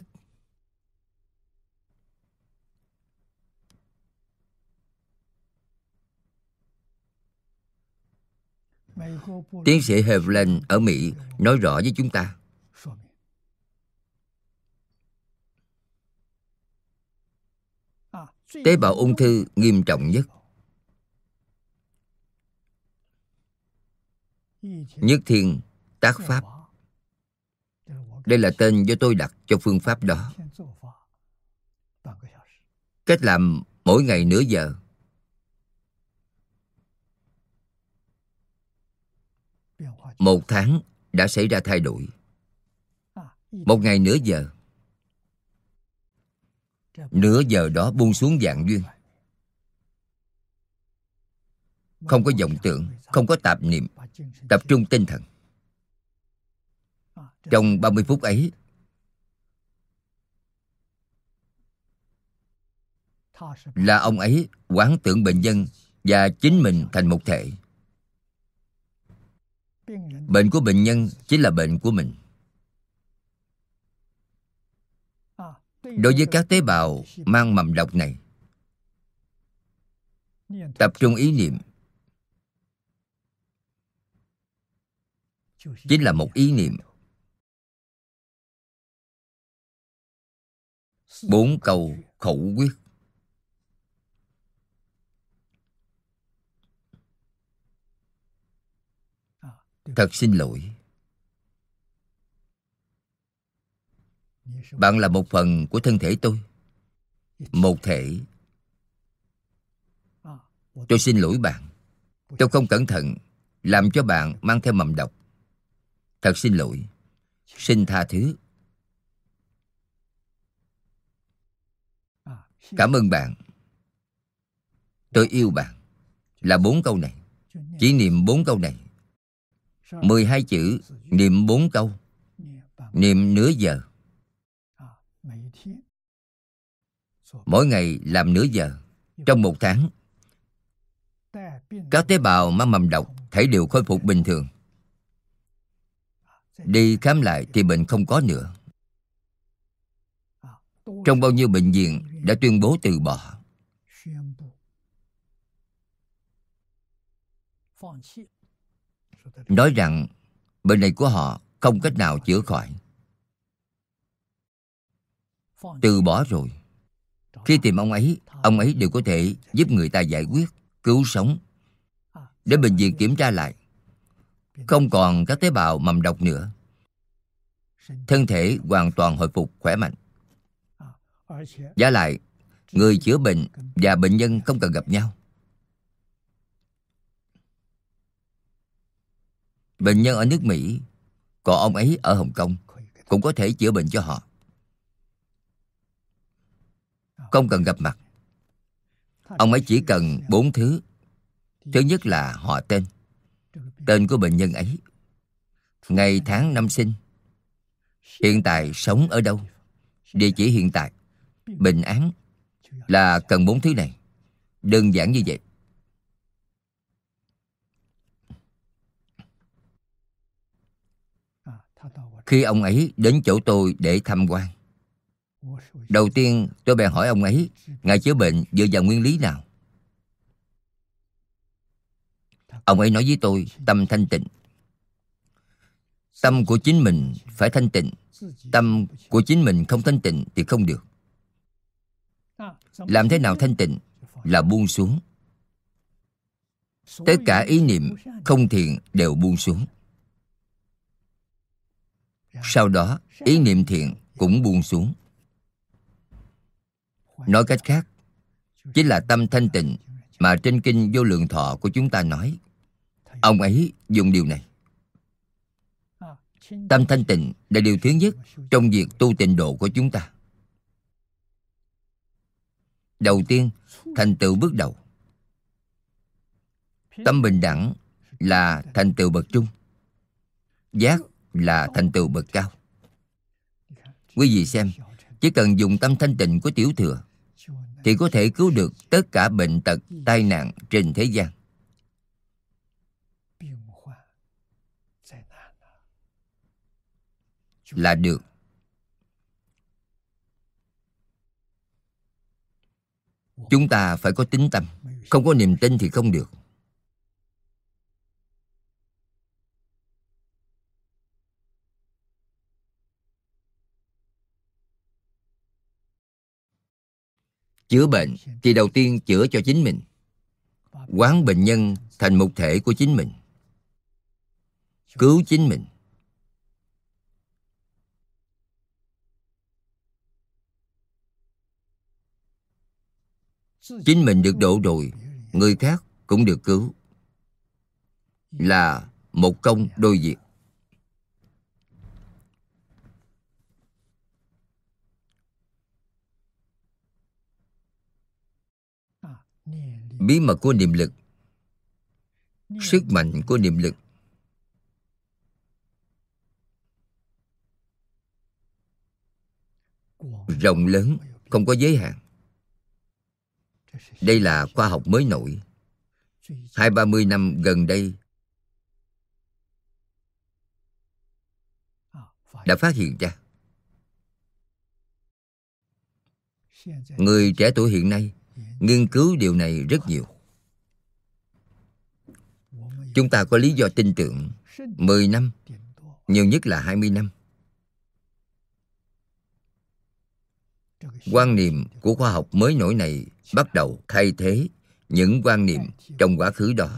Tiến sĩ Heveland ở Mỹ nói rõ với chúng ta. Tế bào ung thư nghiêm trọng nhất. Nhất Thiên Tác Pháp. Đây là tên do tôi đặt cho phương pháp đó. Cách làm mỗi ngày nửa giờ. Một tháng đã xảy ra thay đổi. Một ngày nửa giờ. Nửa giờ đó buông xuống vạn duyên. Không có vọng tưởng, không có tạp niệm. Tập trung tinh thần. Trong ba mươi phút ấy, là ông ấy quán tưởng bệnh nhân và chính mình thành một thể. Bệnh của bệnh nhân chính là bệnh của mình. Đối với các tế bào mang mầm độc này, tập trung ý niệm chính là một ý niệm. Bốn câu khẩu quyết. Thật xin lỗi, bạn là một phần của thân thể tôi, một thể. Tôi xin lỗi bạn. Tôi không cẩn thận làm cho bạn mang theo mầm độc. Thật xin lỗi. Xin tha thứ. Cảm ơn bạn. Tôi yêu bạn. Là bốn câu này. Chỉ niệm bốn câu này. Mười hai chữ, niệm bốn câu. Niệm nửa giờ. Mỗi ngày làm nửa giờ. Trong một tháng, các tế bào mang mầm độc thể đều khôi phục bình thường. Đi khám lại thì bệnh không có nữa. Trong bao nhiêu bệnh viện đã tuyên bố từ bỏ. Nói rằng bệnh này của họ không cách nào chữa khỏi. Từ bỏ rồi. Khi tìm ông ấy, ông ấy đều có thể giúp người ta giải quyết, cứu sống. Đến bệnh viện kiểm tra lại, không còn các tế bào mầm độc nữa. thân thể hoàn toàn hồi phục khỏe mạnh. Giá lại, người chữa bệnh và bệnh nhân không cần gặp nhau. Bệnh nhân ở nước Mỹ, còn ông ấy ở Hồng Kông cũng có thể chữa bệnh cho họ, không cần gặp mặt. Ông ấy chỉ cần bốn thứ. Thứ nhất là họ tên, tên của bệnh nhân ấy, ngày tháng năm sinh, hiện tại sống ở đâu, địa chỉ hiện tại, bệnh án, là cần bốn thứ này. Đơn giản như vậy. Khi ông ấy đến chỗ tôi để tham quan, đầu tiên tôi bèn hỏi ông ấy, Ngài chữa bệnh dựa vào nguyên lý nào? Ông ấy nói với tôi, tâm thanh tịnh. Tâm của chính mình phải thanh tịnh. Tâm của chính mình không thanh tịnh thì không được. Làm thế nào thanh tịnh? Là buông xuống. Tất cả ý niệm không thiện đều buông xuống. Sau đó, ý niệm thiện cũng buông xuống. Nói cách khác, chính là tâm thanh tịnh mà trên kinh Vô Lượng Thọ của chúng ta nói. Ông ấy dùng điều này. Tâm thanh tịnh là điều thứ nhất trong việc tu tịnh độ của chúng ta. Đầu tiên, thành tựu bước đầu. Tâm bình đẳng là thành tựu bậc trung. Giác là thành tựu bậc cao. Quý vị xem, chỉ cần dùng tâm thanh tịnh của tiểu thừa thì có thể cứu được tất cả bệnh tật, tai nạn trên thế gian. Là được. Chúng ta phải có tín tâm. Không có niềm tin thì không được. Chữa bệnh thì đầu tiên chữa cho chính mình. Quán bệnh nhân thành một thể của chính mình. Cứu chính mình. Chính mình được độ rồi, người khác cũng được cứu. Là một công đôi việc. Bí mật của niệm lực, sức mạnh của niệm lực, rộng lớn, không có giới hạn. Đây là khoa học mới nổi. Hai ba mươi năm gần đây đã phát hiện ra. Người trẻ tuổi hiện nay nghiên cứu điều này rất nhiều. Chúng ta có lý do tin tưởng mười năm, nhiều nhất là hai mươi năm. Quan niệm của khoa học mới nổi này bắt đầu thay thế những quan niệm trong quá khứ đó.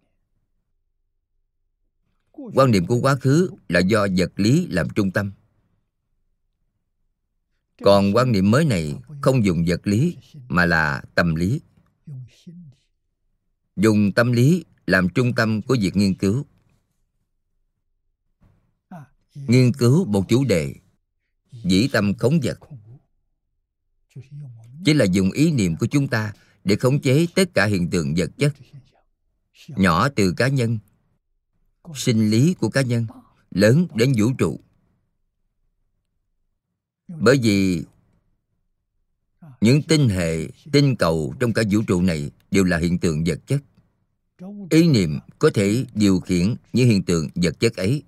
Quan niệm của quá khứ là do vật lý làm trung tâm. Còn quan niệm mới này không dùng vật lý mà là tâm lý. Dùng tâm lý làm trung tâm của việc nghiên cứu. Nghiên cứu một chủ đề, dĩ tâm khống vật, chỉ là dùng ý niệm của chúng ta để khống chế tất cả hiện tượng vật chất, nhỏ từ cá nhân, sinh lý của cá nhân, lớn đến vũ trụ. Bởi vì những tinh hệ, tinh cầu trong cả vũ trụ này đều là hiện tượng vật chất. Ý niệm có thể điều khiển những hiện tượng vật chất ấy.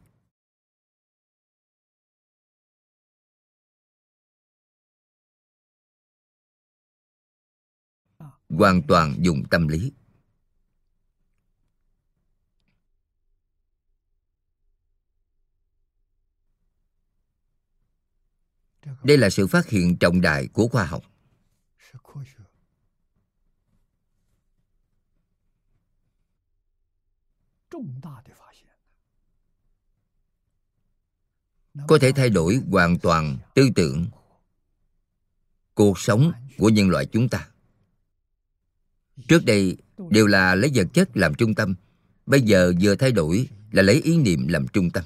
Hoàn toàn dùng tâm lý. Đây là sự phát hiện trọng đại của khoa học. có thể thay đổi hoàn toàn tư tưởng, cuộc sống của nhân loại chúng ta. Trước đây đều là lấy vật chất làm trung tâm, bây giờ vừa thay đổi là lấy ý niệm làm trung tâm.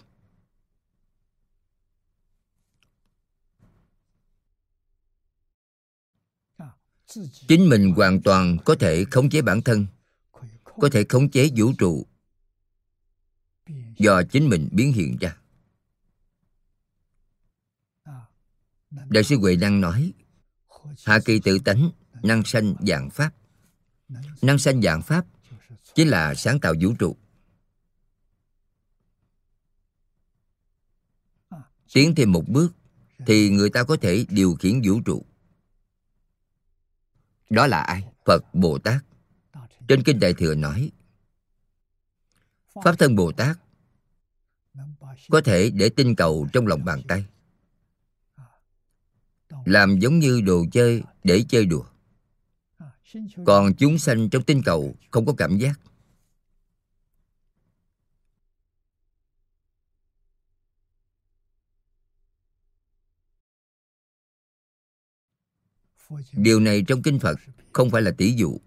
Chính mình hoàn toàn có thể khống chế bản thân, có thể khống chế vũ trụ do chính mình biến hiện ra. Đại sư Huệ Năng nói, hạ kỳ tự tánh, năng sanh vạn pháp. Năng sanh vạn pháp chính là sáng tạo vũ trụ. Tiến thêm một bước thì người ta có thể điều khiển vũ trụ. Đó là ai? Phật Bồ Tát. Trên Kinh Đại Thừa nói, Pháp Thân Bồ Tát có thể để tinh cầu trong lòng bàn tay, làm giống như đồ chơi để chơi đùa. Còn chúng sanh trong tinh cầu không có cảm giác. Điều này trong Kinh Phật không phải là tỷ dụ.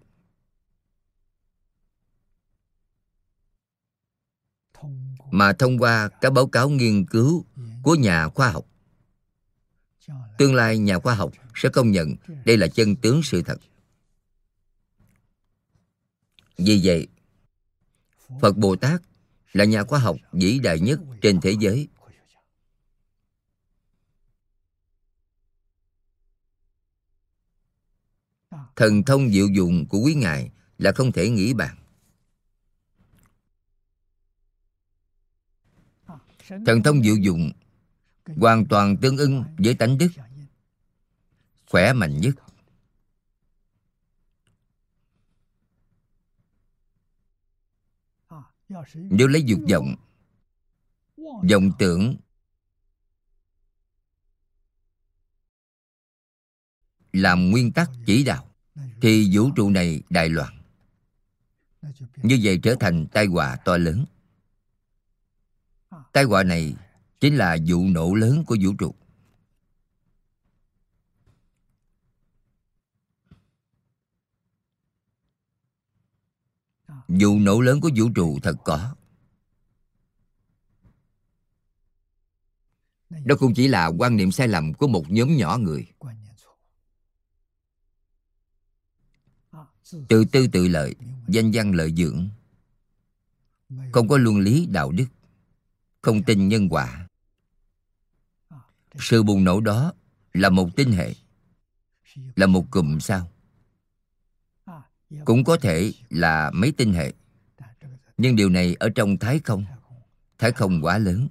Mà thông qua các báo cáo nghiên cứu của nhà khoa học, tương lai nhà khoa học sẽ công nhận đây là chân tướng sự thật. Vì vậy, Phật Bồ Tát là nhà khoa học vĩ đại nhất trên thế giới. Thần thông diệu dụng của quý ngài là không thể nghĩ bàn. Thần thông diệu dụng hoàn toàn tương ưng với tánh đức, khỏe mạnh nhất. Nếu lấy dục vọng, vọng tưởng làm nguyên tắc chỉ đạo, thì vũ trụ này đại loạn. Như vậy trở thành tai họa to lớn. Tai họa này chính là vụ nổ lớn của vũ trụ. Vụ nổ lớn của vũ trụ thật có. Đó cũng chỉ là quan niệm sai lầm của một nhóm nhỏ người. Tự tư tự lợi, danh văn lợi dưỡng, không có luân lý đạo đức, không tin nhân quả. Sự bùng nổ đó là một tinh hệ, là một cụm sao, cũng có thể là mấy tinh hệ. Nhưng điều này ở trong thái không. Thái không quá lớn,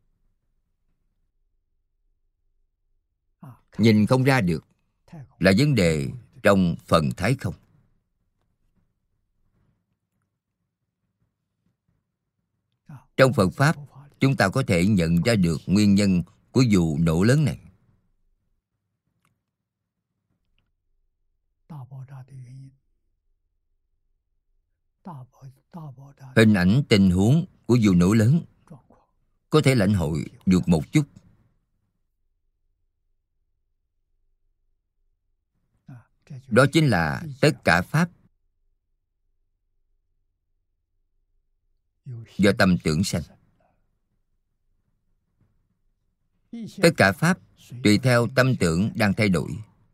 nhìn không ra được, là vấn đề trong phần thái không. Trong Phật Pháp, chúng ta có thể nhận ra được nguyên nhân của vụ nổ lớn này. Hình ảnh tình huống của vụ nổ lớn có thể lãnh hội được một chút. Đó chính là tất cả Pháp do tâm tưởng sanh. Tất cả Pháp tùy theo tâm tưởng đang thay đổi.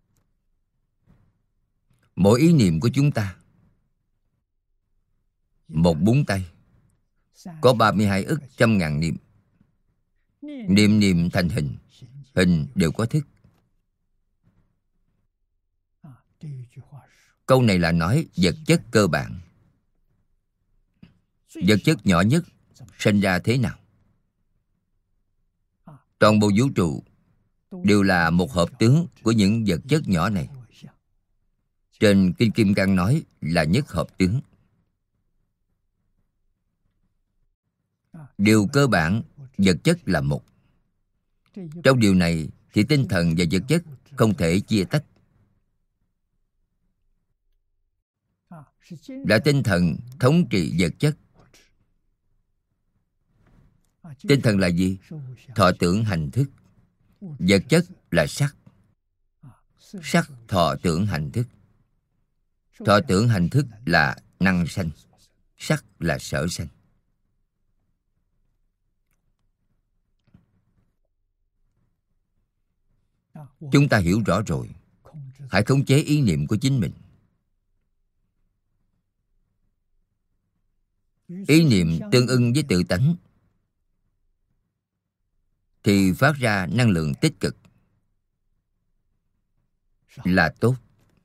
Mỗi ý niệm của chúng ta, một búng tay có ba mươi hai ức trăm ngàn niệm. Niệm niệm thành hình, hình đều có thức. Câu này là nói vật chất cơ bản. Vật chất nhỏ nhất sinh ra thế nào? Toàn bộ vũ trụ đều là một hợp tướng của những vật chất nhỏ này. Trên Kinh Kim Cang nói là nhất hợp tướng. Điều cơ bản, vật chất là một. Trong điều này thì tinh thần và vật chất không thể chia tách. Là tinh thần thống trị vật chất. Tinh thần là gì? Thọ tưởng hành thức. Vật chất là sắc. Sắc thọ tưởng hành thức. Thọ tưởng hành thức là năng sanh. Sắc là sở sanh. Chúng ta hiểu rõ rồi. Hãy khống chế ý niệm của chính mình. Ý niệm tương ưng với tự tánh thì phát ra năng lượng tích cực, là tốt.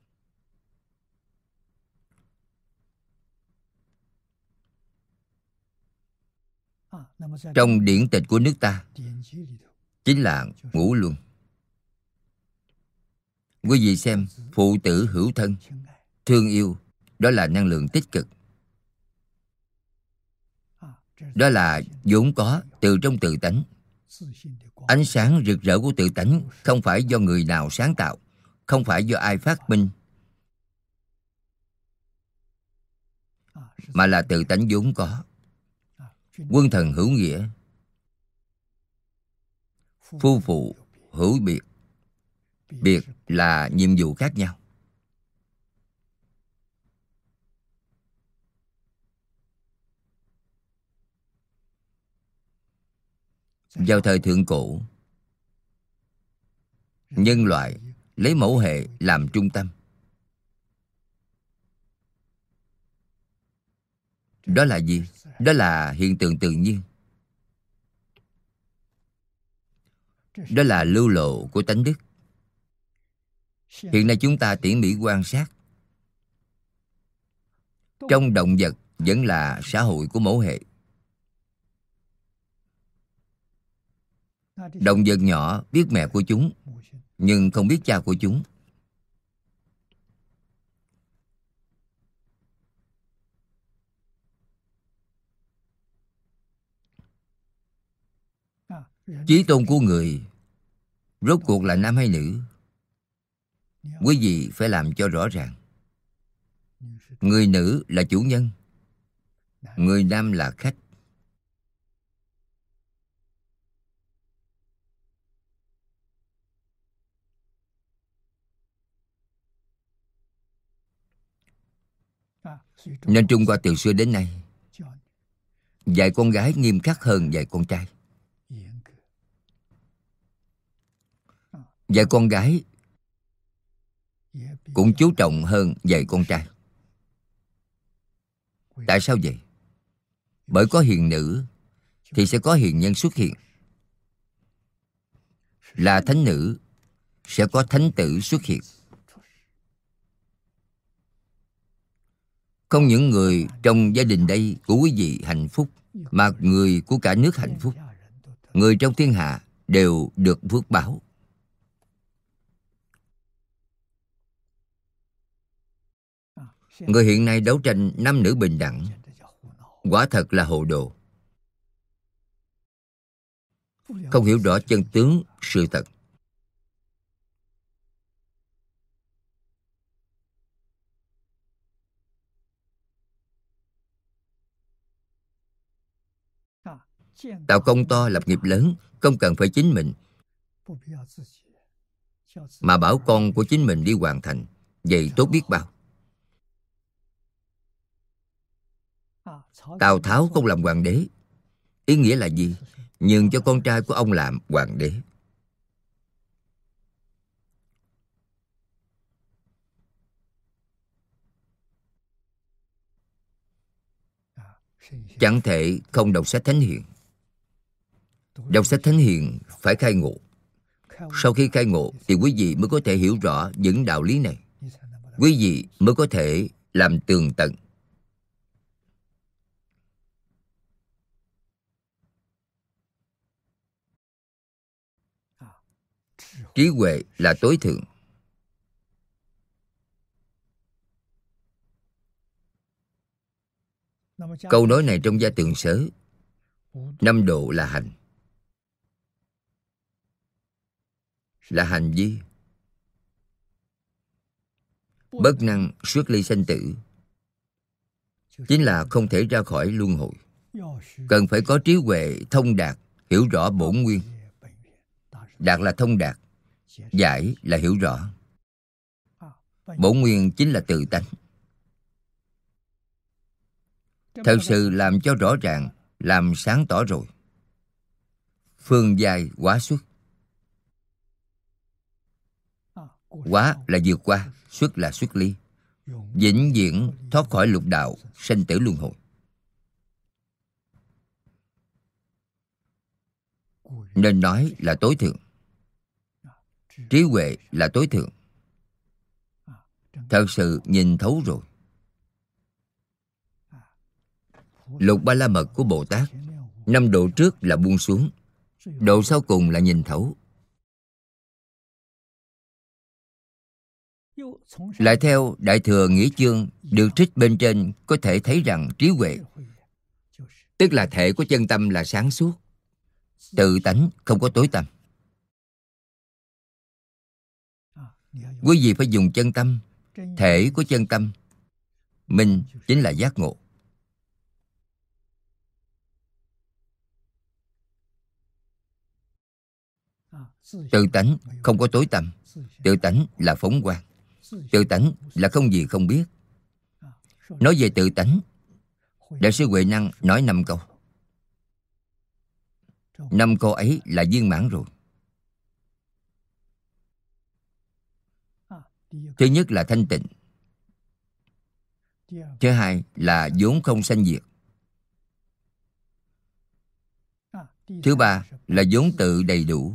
Trong điển tịch của nước ta chính là ngũ luân. Quý vị xem, phụ tử hữu thân, thương yêu, đó là năng lượng tích cực. Đó là vốn có từ trong tự tánh. Ánh sáng rực rỡ của tự tánh không phải do người nào sáng tạo, không phải do ai phát minh, mà là tự tánh vốn có. Quân thần hữu nghĩa, phu phụ hữu biệt. Biệt là nhiệm vụ khác nhau. Vào thời thượng cổ, nhân loại lấy mẫu hệ làm trung tâm. Đó là gì? Đó là hiện tượng tự nhiên. Đó là lưu lộ của tánh đức. Hiện nay chúng ta tỉ mỉ quan sát, trong động vật vẫn là xã hội của mẫu hệ. Động vật nhỏ biết mẹ của chúng, nhưng không biết cha của chúng. Chí tôn của người rốt cuộc là nam hay nữ? Quý vị phải làm cho rõ ràng. Người nữ là chủ nhân, người nam là khách. Nên Trung Hoa từ xưa đến nay dạy con gái nghiêm khắc hơn dạy con trai. Dạy con gái cũng chú trọng hơn dạy con trai. Tại sao vậy? Bởi có hiền nữ thì sẽ có hiền nhân xuất hiện. Là thánh nữ sẽ có thánh tử xuất hiện. Không những người trong gia đình đây của quý vị hạnh phúc, mà người của cả nước hạnh phúc. Người trong thiên hạ đều được phước báo. Người hiện nay đấu tranh nam nữ bình đẳng, quả thật là hồ đồ. Không hiểu rõ chân tướng sự thật. Tạo công to lập nghiệp lớn, không cần phải chính mình, mà bảo con của chính mình đi hoàn thành. Vậy tốt biết bao. Tào Tháo không làm hoàng đế, ý nghĩa là gì? Nhường cho con trai của ông làm hoàng đế. Chẳng thể không đọc sách Thánh Hiền. Đọc sách Thánh Hiền phải khai ngộ. Sau khi khai ngộ thì quý vị mới có thể hiểu rõ những đạo lý này. Quý vị mới có thể làm tường tận. Trí huệ là tối thượng. Câu nói này trong Gia Tường Sớ, năm độ là hành. Là hành vi bất năng xuất ly sanh tử, chính là không thể ra khỏi luân hồi. cần phải có trí huệ thông đạt, hiểu rõ bổn nguyên. Đạt là thông đạt, giải là hiểu rõ. Bổn nguyên chính là tự tánh. Thật sự làm cho rõ ràng, làm sáng tỏ rồi, phương giai hóa xuất. Hóa là vượt qua, xuất là xuất ly, vĩnh viễn thoát khỏi lục đạo, sanh tử luân hồi. Nên nói là tối thượng. Trí huệ là tối thượng. Thật sự nhìn thấu rồi. Lục Ba La Mật của Bồ Tát, năm độ trước là buông xuống, độ sau cùng là nhìn thấu. Lại theo Đại Thừa Nghĩa Chương được trích bên trên, có thể thấy rằng trí huệ, tức là thể của chân tâm là sáng suốt, tự tánh không có tối tăm. Quý vị phải dùng chân tâm, thể của chân tâm. Minh chính là giác ngộ. Tự tánh không có tối tăm. Tự tánh là phóng quang. Tự tánh là không gì không biết. Nói về tự tánh, Đại sư Huệ Năng nói năm câu. Năm câu ấy là viên mãn rồi. Thứ nhất là thanh tịnh. Thứ hai là vốn không sanh diệt. Thứ ba là vốn tự đầy đủ.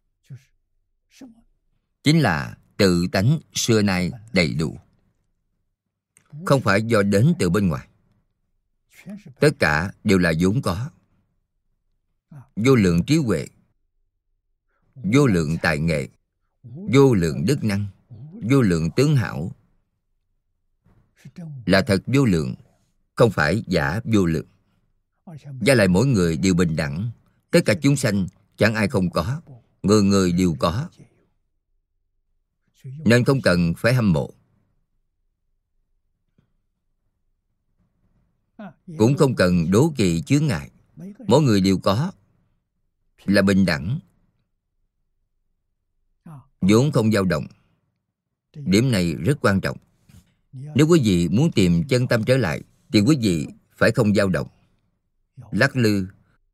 Chính là tự tánh xưa nay đầy đủ, không phải do đến từ bên ngoài. Tất cả đều là vốn có. Vô lượng trí huệ, vô lượng tài nghệ, vô lượng đức năng, vô lượng tướng hảo, là thật vô lượng, không phải giả vô lượng. Và lại mỗi người đều bình đẳng. Tất cả chúng sanh chẳng ai không có, người người đều có. Nên không cần phải hâm mộ, cũng không cần đố kỵ chướng ngại. Mỗi người đều có, là bình đẳng, vốn không dao động. Điểm này rất quan trọng. Nếu quý vị muốn tìm chân tâm trở lại, thì quý vị phải không dao động, lắc lư.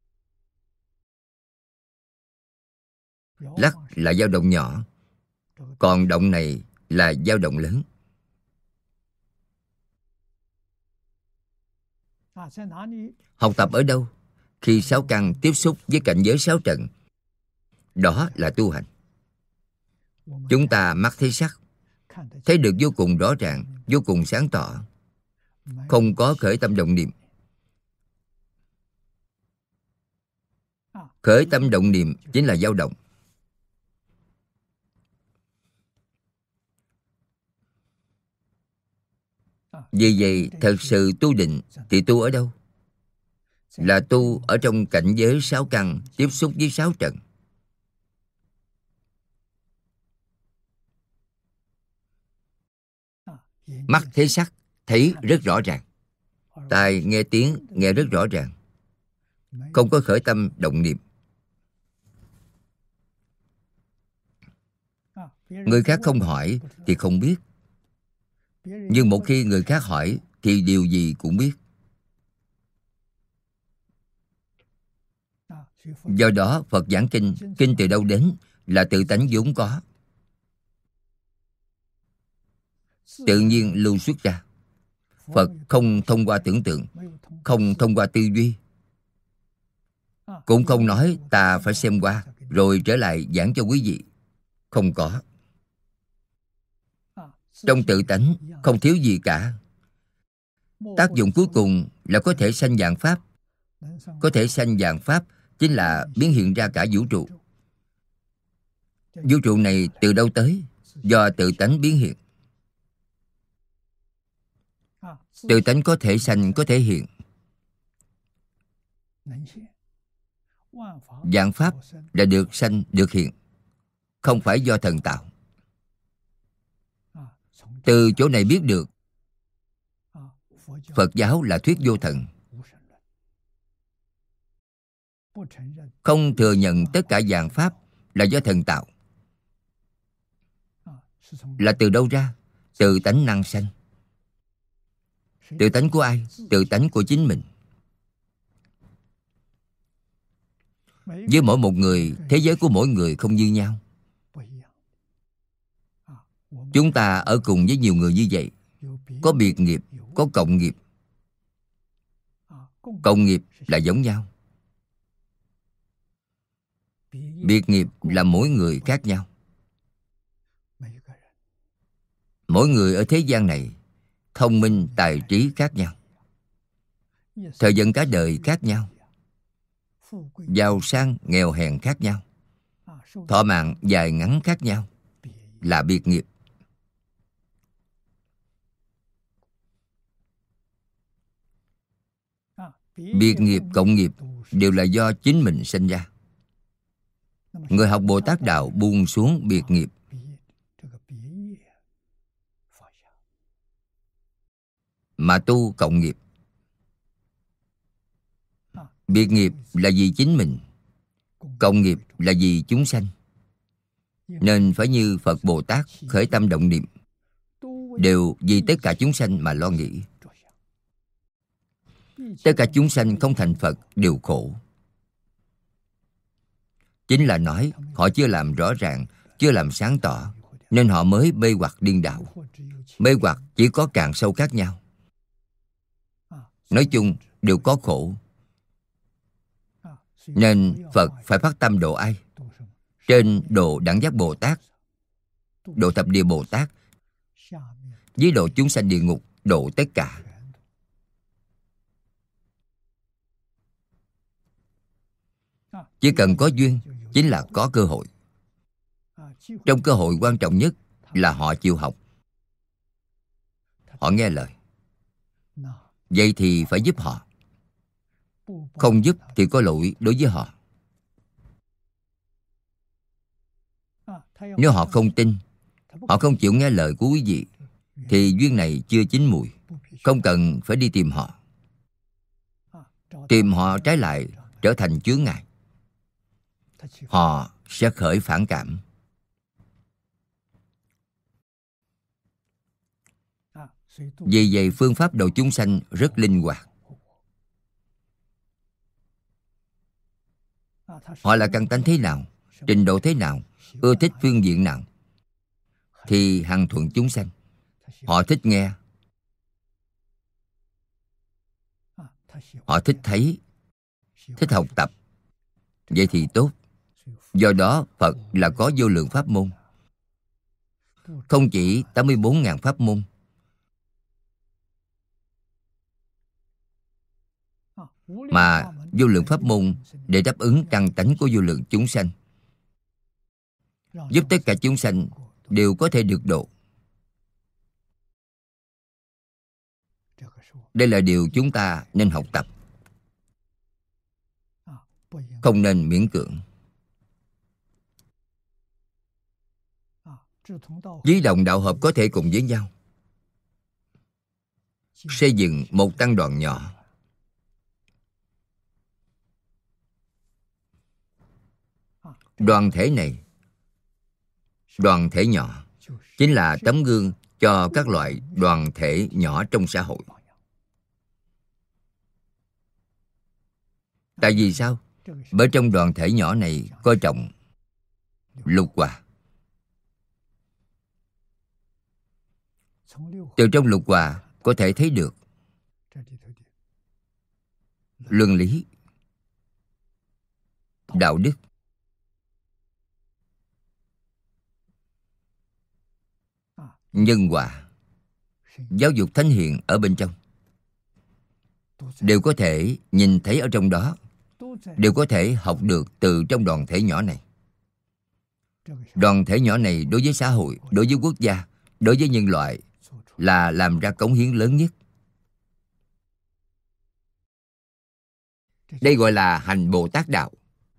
Lắc là dao động nhỏ, còn động này là dao động lớn. Học tập ở đâu? Khi sáu căn tiếp xúc với cảnh giới sáu trần, đó là tu hành. Chúng ta mắt thấy sắc, thấy được vô cùng rõ ràng, vô cùng sáng tỏ, không có khởi tâm động niệm. Khởi tâm động niệm chính là dao động. Vì vậy, thật sự tu định thì tu ở đâu? Là tu ở trong cảnh giới sáu căn tiếp xúc với sáu trần. Mắt thấy sắc, thấy rất rõ ràng. Tai nghe tiếng, nghe rất rõ ràng. Không có khởi tâm động niệm. Người khác không hỏi thì không biết. Nhưng một khi người khác hỏi thì điều gì cũng biết. Do đó Phật giảng kinh, kinh từ đâu đến là tự tánh vốn có, tự nhiên lưu xuất ra. Phật không thông qua tưởng tượng, không thông qua tư duy, cũng không nói ta phải xem qua rồi trở lại giảng cho quý vị. Không có. Trong tự tánh không thiếu gì cả. Tác dụng cuối cùng là có thể sanh vạn pháp. Có thể sanh vạn pháp chính là biến hiện ra cả vũ trụ. Vũ trụ này từ đâu tới? Do tự tánh biến hiện. Tự tánh có thể sanh, có thể hiện. Vạn pháp là được sanh, được hiện, không phải do thần tạo. Từ chỗ này biết được Phật giáo là thuyết vô thần. không thừa nhận tất cả vạn pháp là do thần tạo. Là từ đâu ra? Từ tánh năng sanh. Từ tánh của ai? Từ tánh của chính mình. Với mỗi một người, thế giới của mỗi người không như nhau. Chúng ta ở cùng với nhiều người như vậy, có biệt nghiệp, có cộng nghiệp. Cộng nghiệp là giống nhau, biệt nghiệp là mỗi người khác nhau. Mỗi người ở thế gian này thông minh, tài trí khác nhau, thời vận cả đời khác nhau, giàu sang, nghèo hèn khác nhau, thọ mạng dài ngắn khác nhau, là biệt nghiệp. Biệt nghiệp, cộng nghiệp đều là do chính mình sinh ra. Người học Bồ Tát Đạo buông xuống biệt nghiệp, mà tu cộng nghiệp. Biệt nghiệp là vì chính mình, cộng nghiệp là vì chúng sanh. Nên phải như Phật Bồ Tát khởi tâm động niệm, đều vì tất cả chúng sanh mà lo nghĩ. Tất cả chúng sanh không thành Phật đều khổ. Chính là nói họ chưa làm rõ ràng, chưa làm sáng tỏ, nên họ mới mê hoặc điên đảo. Mê hoặc chỉ có càng sâu khác nhau. Nói chung đều có khổ. Nên Phật phải phát tâm độ ai? Trên độ Đẳng Giác Bồ Tát, độ Thập Địa Bồ Tát, dưới độ chúng sanh địa ngục, độ tất cả. Chỉ cần có duyên, chính là có cơ hội. Trong cơ hội quan trọng nhất là họ chịu học, họ nghe lời. Vậy thì phải giúp họ. Không giúp thì có lỗi đối với họ. Nếu họ không tin, họ không chịu nghe lời của quý vị, thì duyên này chưa chín mùi. Không cần phải đi tìm họ. Tìm họ trái lại trở thành chướng ngại. Họ sẽ khởi phản cảm. Vì vậy phương pháp độ chúng sanh rất linh hoạt. Họ là căn tánh thế nào, trình độ thế nào, ưa thích phương diện nào, thì hằng thuận chúng sanh. Họ thích nghe, họ thích thấy, thích học tập. Vậy thì tốt. Do đó Phật là có vô lượng pháp môn. Không chỉ tám mươi bốn ngàn pháp môn, mà vô lượng pháp môn để đáp ứng căn tánh của vô lượng chúng sanh, giúp tất cả chúng sanh đều có thể được độ. Đây là điều chúng ta nên học tập, không nên miễn cưỡng. Chí đồng đạo hợp có thể cùng với nhau, xây dựng một tăng đoàn nhỏ. Đoàn thể này, đoàn thể nhỏ, chính là tấm gương cho các loại đoàn thể nhỏ trong xã hội. Tại vì sao? Bởi trong đoàn thể nhỏ này coi trọng lục hòa. Từ trong lục hòa có thể thấy được luân lý, đạo đức, nhân quả, giáo dục thánh hiền ở bên trong. Đều có thể nhìn thấy ở trong đó, đều có thể học được từ trong đoàn thể nhỏ này. Đoàn thể nhỏ này đối với xã hội, đối với quốc gia, đối với nhân loại là làm ra cống hiến lớn nhất. Đây gọi là hành Bồ Tát Đạo.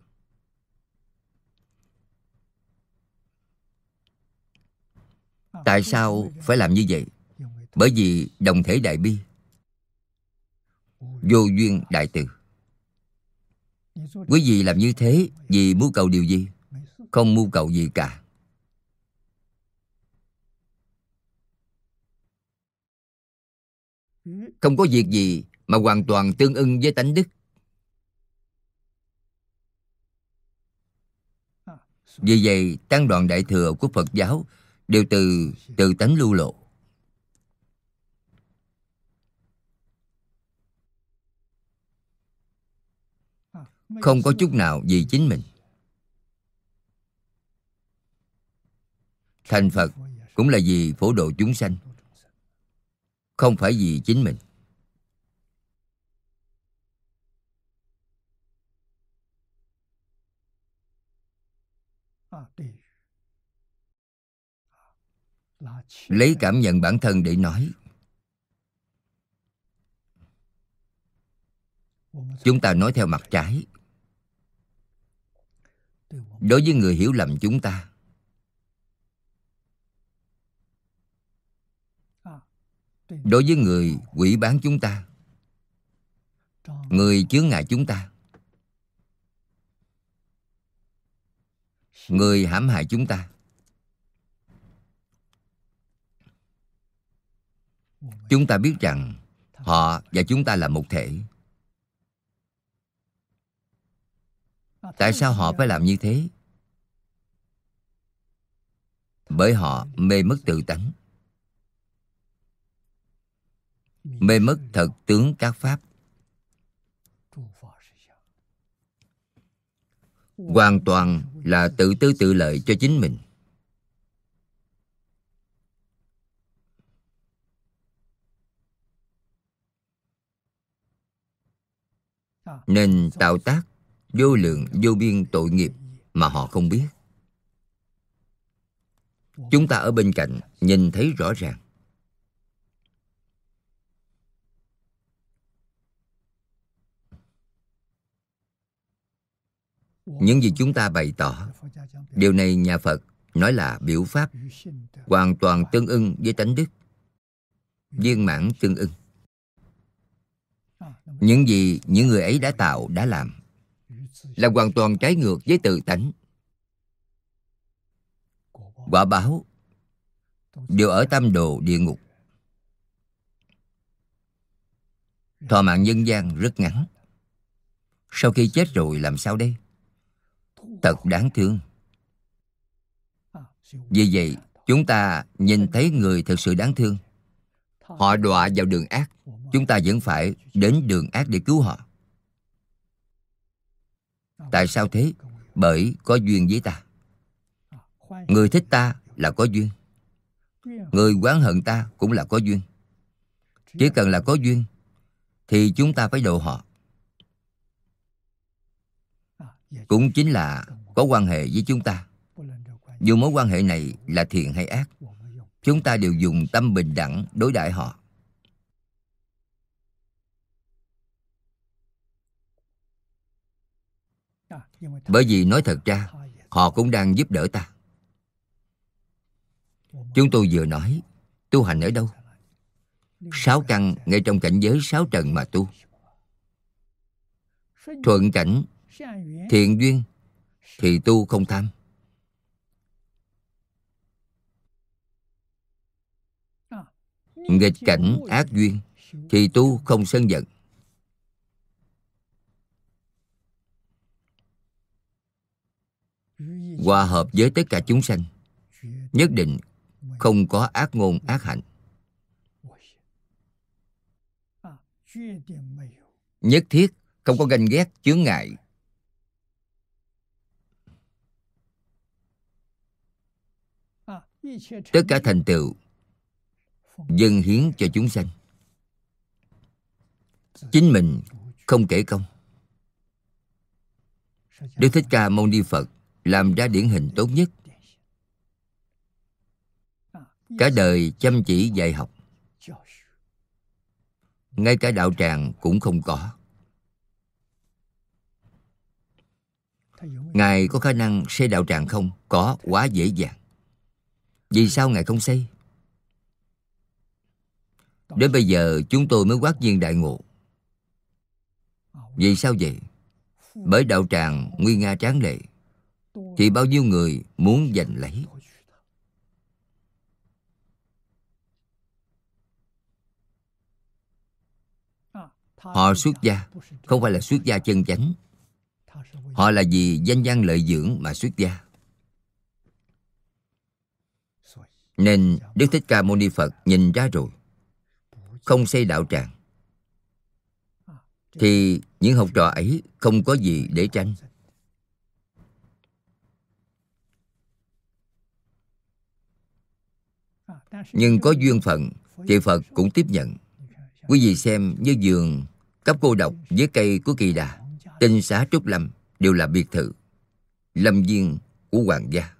Tại sao phải làm như vậy? Bởi vì đồng thể đại bi, vô duyên đại từ. Quý vị làm như thế vì mưu cầu điều gì? Không mưu cầu gì cả. Không có việc gì mà hoàn toàn tương ưng với tánh đức. Vì vậy, tăng đoàn đại thừa của Phật giáo đều từ từ tánh lưu lộ. Không có chút nào vì chính mình. Thành Phật cũng là vì phổ độ chúng sanh, không phải vì chính mình. Lấy cảm nhận bản thân để nói, chúng ta nói theo mặt trái. Đối với người hiểu lầm chúng ta, đối với người quỷ bán chúng ta, người chướng ngại chúng ta, người hãm hại chúng ta, chúng ta biết rằng họ và chúng ta là một thể. Tại sao họ phải làm như thế? Bởi họ mê mất tự tánh, mê mất thật tướng các pháp, hoàn toàn là tự tư tự lợi cho chính mình. Nên tạo tác vô lượng vô biên tội nghiệp mà họ không biết. Chúng ta ở bên cạnh nhìn thấy rõ ràng. Những gì chúng ta bày tỏ, điều này nhà Phật nói là biểu pháp, hoàn toàn tương ưng với tánh đức, viên mãn tương ưng. Những gì những người ấy đã tạo, đã làm là hoàn toàn trái ngược với tự tánh. Quả báo đều ở tam đồ địa ngục. Thọ mạng nhân gian rất ngắn. Sau khi chết rồi làm sao đây? Thật đáng thương. Vì vậy, chúng ta nhìn thấy người thực sự đáng thương. Họ đọa vào đường ác, chúng ta vẫn phải đến đường ác để cứu họ. Tại sao thế? Bởi có duyên với ta. Người thích ta là có duyên, người oán hận ta cũng là có duyên. Chỉ cần là có duyên thì chúng ta phải độ họ. Cũng chính là có quan hệ với chúng ta. Dù mối quan hệ này là thiện hay ác, chúng ta đều dùng tâm bình đẳng đối đãi họ. Bởi vì nói thật ra, họ cũng đang giúp đỡ ta. Chúng tôi vừa nói, tu hành ở đâu? Sáu căn ngay trong cảnh giới sáu trần mà tu. Thuận cảnh, thiện duyên thì tu không tham. Nghịch cảnh, ác duyên thì tu không sân giận. Hòa hợp với tất cả chúng sanh, nhất định không có ác ngôn ác hạnh. Nhất thiết không có ganh ghét chướng ngại. Tất cả thành tựu dâng hiến cho chúng sanh. Chính mình không kể công. Đức Thích Ca Mâu Ni Phật làm ra điển hình tốt nhất. Cả đời chăm chỉ dạy học, ngay cả đạo tràng cũng không có. Ngài có khả năng xây đạo tràng không? Có, quá dễ dàng. Vì sao Ngài không xây? Đến bây giờ chúng tôi mới quát nhiên đại ngộ. Vì sao vậy? bởi đạo tràng nguy nga tráng lệ, thì bao nhiêu người muốn giành lấy. Họ xuất gia không phải là xuất gia chân chánh. Họ là vì danh văn lợi dưỡng mà xuất gia. Nên Đức Thích Ca Mâu Ni Phật nhìn ra rồi, không xây đạo tràng, thì những học trò ấy không có gì để tranh. Nhưng có duyên phận thì Phật cũng tiếp nhận. Quý vị xem, như vườn Cấp Cô Độc với cây của Kỳ Đà, Tinh Xá Trúc Lâm đều là biệt thự, lâm viên của hoàng gia.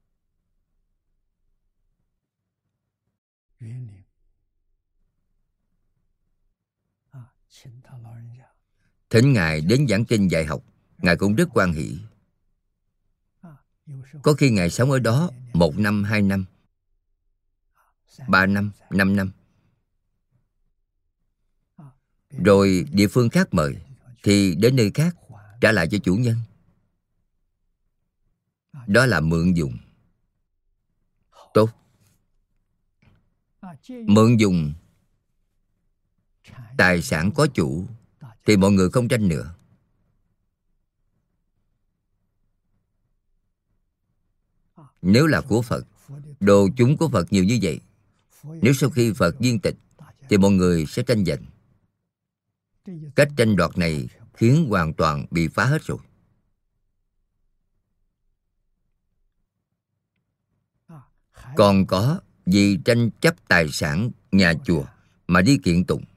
Thỉnh Ngài đến giảng kinh dạy học, Ngài cũng rất hoan hỷ. Có khi Ngài sống ở đó một năm, hai năm, ba năm, năm năm. Rồi địa phương khác mời, thì đến nơi khác trả lại cho chủ nhân. Đó là mượn dùng. Tốt. Mượn dùng tài sản có chủ thì mọi người không tranh nữa. Nếu là của Phật, đồ chúng của Phật nhiều như vậy, nếu sau khi Phật viên tịch thì mọi người sẽ tranh giành. Cách tranh đoạt này khiến hoàn toàn bị phá hết rồi. Còn có vì tranh chấp tài sản nhà chùa mà đi kiện tụng,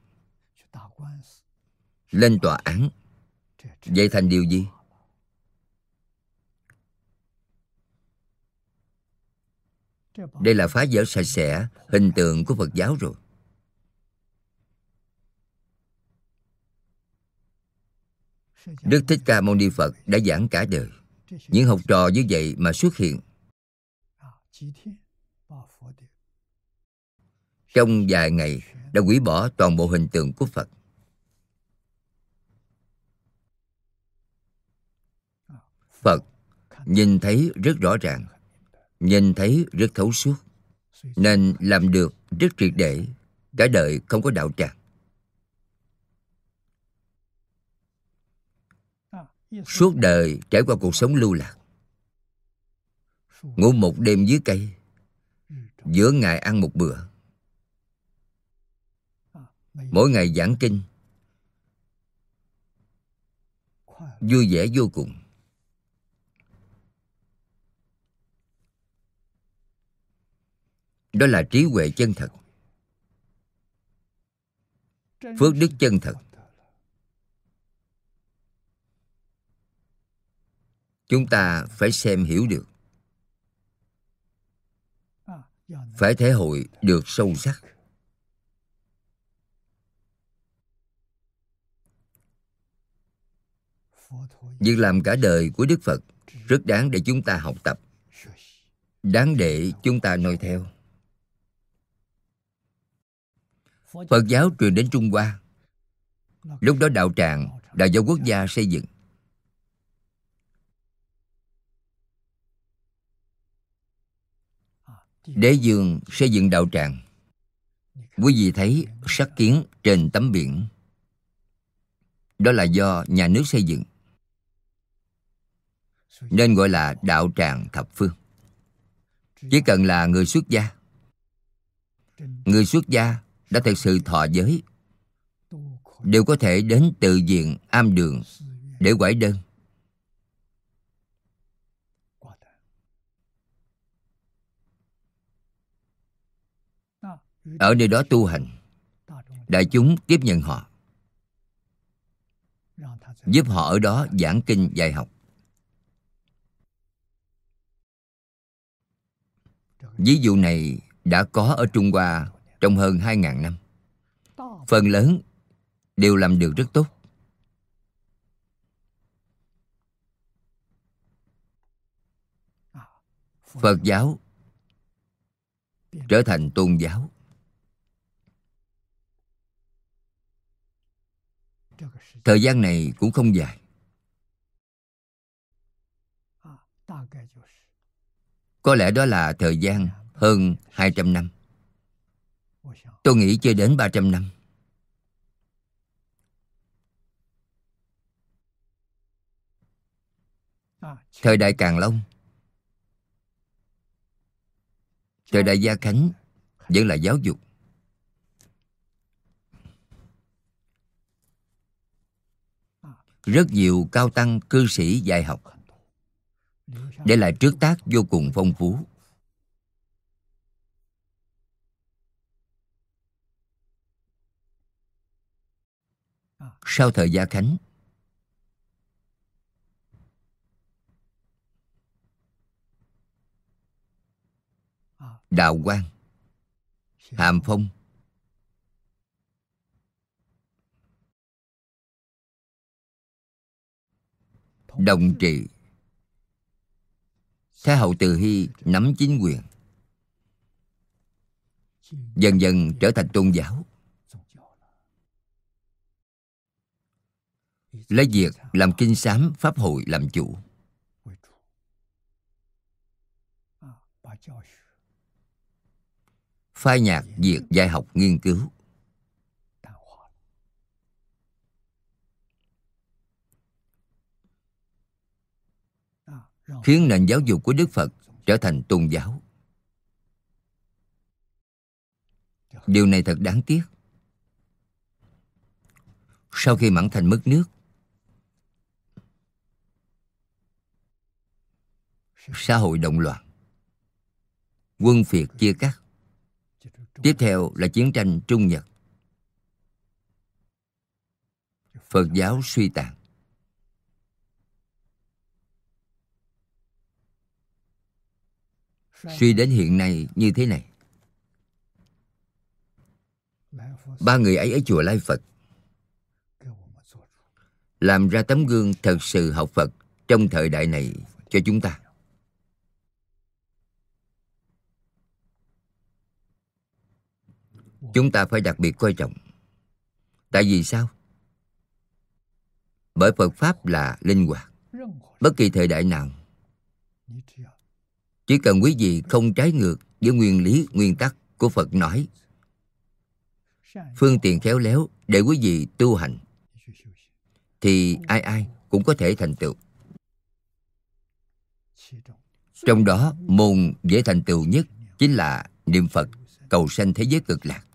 lên tòa án, vậy thành điều gì? Đây là phá vỡ sạch sẽ hình tượng của Phật giáo rồi. Đức Thích Ca Mâu Ni Phật đã giảng cả đời. Những học trò như vậy mà xuất hiện, trong vài ngày đã hủy bỏ toàn bộ hình tượng của Phật. Phật nhìn thấy rất rõ ràng, nhìn thấy rất thấu suốt, nên làm được rất triệt để, cả đời không có đạo tràng. Suốt đời trải qua cuộc sống lưu lạc, ngủ một đêm dưới cây, giữa ngày ăn một bữa, mỗi ngày giảng kinh, vui vẻ vô cùng. Đó là trí huệ chân thật, phước đức chân thật. Chúng ta phải xem hiểu được, phải thể hội được sâu sắc. Việc làm cả đời của Đức Phật rất đáng để chúng ta học tập, đáng để chúng ta noi theo. Phật giáo truyền đến Trung Hoa, lúc đó đạo tràng đã do quốc gia xây dựng. Đế Dương xây dựng đạo tràng. Quý vị thấy sắc kiến trên tấm biển, đó là do nhà nước xây dựng, nên gọi là đạo tràng thập phương. Chỉ cần là người xuất gia, người xuất gia đã thực sự thọ giới, đều có thể đến tự viện am đường để quải đơn. Ở nơi đó tu hành, đại chúng tiếp nhận họ, giúp họ ở đó giảng kinh dạy học. Ví dụ này đã có ở Trung Hoa trong hơn hai ngàn năm. Phần lớn đều làm được rất tốt. Phật giáo trở thành tôn giáo. Thời gian này cũng không dài. Có lẽ đó là thời gian hơn hai trăm năm. Tôi nghĩ chưa đến ba trăm năm. Thời đại Càn Long, thời đại Gia Khánh vẫn là giáo dục. Rất nhiều cao tăng cư sĩ dạy học, để lại trước tác vô cùng phong phú. Sau thời Gia Khánh, Đạo Quang, Hàm Phong, Đồng Trị, Thái hậu Từ Hy nắm chính quyền, dần dần trở thành tôn giáo, lấy việc làm kinh sám pháp hội làm chủ. Phai nhạt việc dạy học nghiên cứu. Khiến nền giáo dục của Đức Phật trở thành tôn giáo. Điều này thật đáng tiếc. Sau khi Mãn Thanh mất nước, xã hội động loạn, quân phiệt chia cắt. Tiếp theo là chiến tranh Trung Nhật. Phật giáo suy tàn. Suy đến hiện nay như thế này. Ba người ấy ở chùa Lai Phật làm ra tấm gương thật sự học Phật trong thời đại này cho chúng ta. Chúng ta phải đặc biệt coi trọng. Tại vì sao? Bởi Phật Pháp là linh hoạt. Bất kỳ thời đại nào, chỉ cần quý vị không trái ngược với nguyên lý, nguyên tắc của Phật nói, phương tiện khéo léo để quý vị tu hành, thì ai ai cũng có thể thành tựu. Trong đó, môn dễ thành tựu nhất chính là niệm Phật, cầu sanh thế giới cực lạc.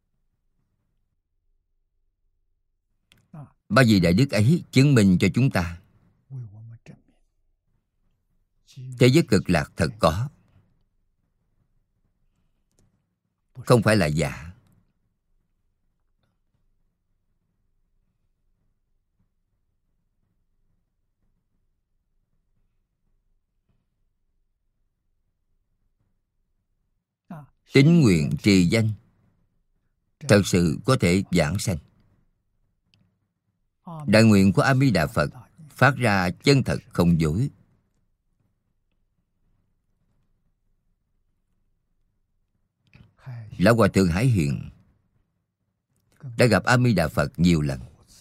Ba vị đại đức ấy chứng minh cho chúng ta thế giới cực lạc thật có, không phải là giả. Tín nguyện trì danh thật sự có thể giảng sanh. Đại nguyện của A Di Đà Phật phát ra chân thật không dối. Lão Hòa Thượng Hải Hiền đã gặp A Di Đà Phật nhiều lần.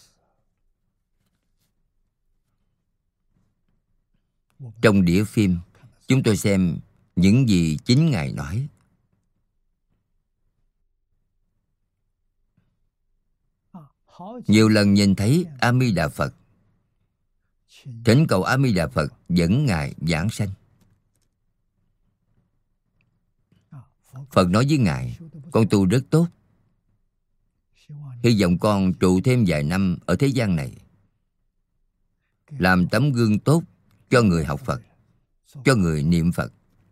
Trong đĩa phim, chúng tôi xem những gì chính Ngài nói. Nhiều lần nhìn thấy A Di Đà Phật, thỉnh cầu A Di Đà Phật dẫn Ngài giảng sanh. Phật nói với Ngài, con tu rất tốt, hy vọng con trụ thêm vài năm ở thế gian này, làm tấm gương tốt cho người học Phật, cho người niệm Phật.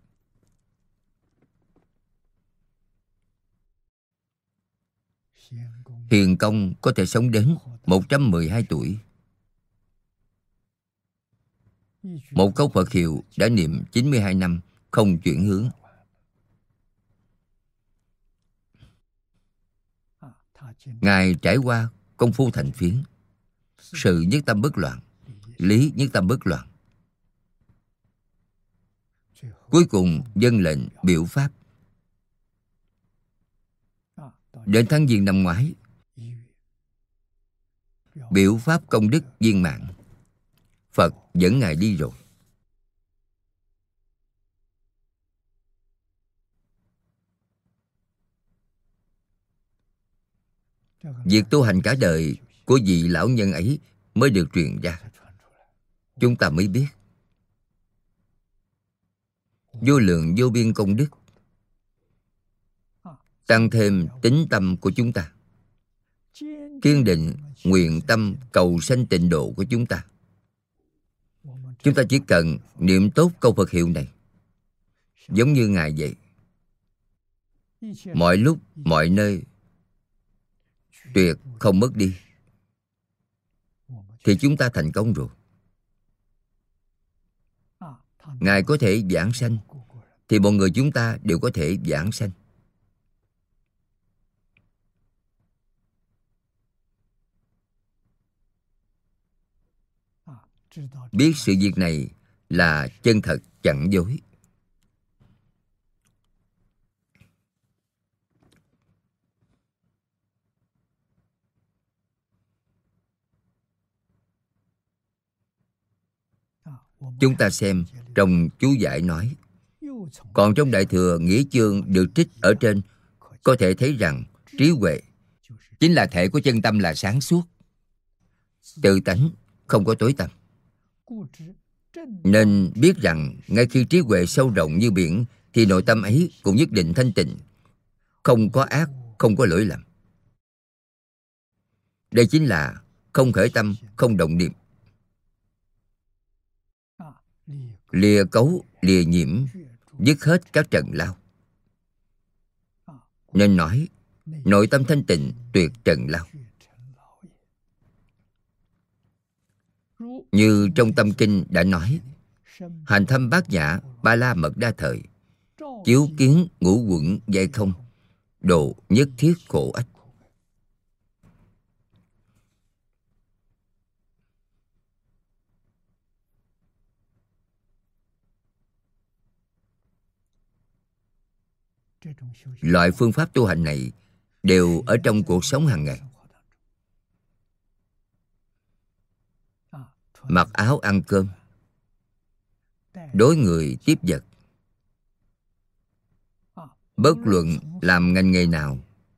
Hiền Công có thể sống đến một trăm mười hai tuổi. Một câu Phật hiệu đã niệm chín mươi hai năm không chuyển hướng. Ngài trải qua công phu thành phiến, sự nhất tâm bất loạn, lý nhất tâm bất loạn. Cuối cùng vâng lệnh biểu pháp. Đến tháng Giêng năm ngoái, biểu pháp công đức viên mãn, Phật dẫn Ngài đi rồi. việc tu hành cả đời của vị lão nhân ấy mới được truyền ra. Chúng ta mới biết vô lượng vô biên công đức, tăng thêm tín tâm của chúng ta, kiên định nguyện tâm cầu sanh tịnh độ của chúng ta. Chúng ta chỉ cần niệm tốt câu Phật hiệu này, giống như Ngài vậy, mọi lúc mọi nơi tuyệt không mất đi, thì chúng ta thành công rồi. Ngài có thể vãng sanh, thì mọi người chúng ta đều có thể vãng sanh. Biết sự việc này là chân thật chẳng dối. Chúng ta xem trong chú giải nói. Còn trong Đại Thừa Nghĩa Chương được trích ở trên, có thể thấy rằng trí huệ chính là thể của chân tâm là sáng suốt, tự tánh, không có tối tăm. Nên biết rằng ngay khi trí huệ sâu rộng như biển, thì nội tâm ấy cũng nhất định thanh tịnh, không có ác, không có lỗi lầm. Đây chính là không khởi tâm, không động niệm. Lìa cấu, lìa nhiễm, dứt hết các trần lao. Nên nói nội tâm thanh tịnh, tuyệt trần lao. Như trong Tâm Kinh đã nói, hành thâm bát nhã, ba la mật đa thời, chiếu kiến ngũ quẩn dây không, độ nhất thiết khổ ách. Loại phương pháp tu hành này đều ở trong cuộc sống hàng ngày. Mặc áo ăn cơm, đối người tiếp vật, bất luận làm ngành nghề nào,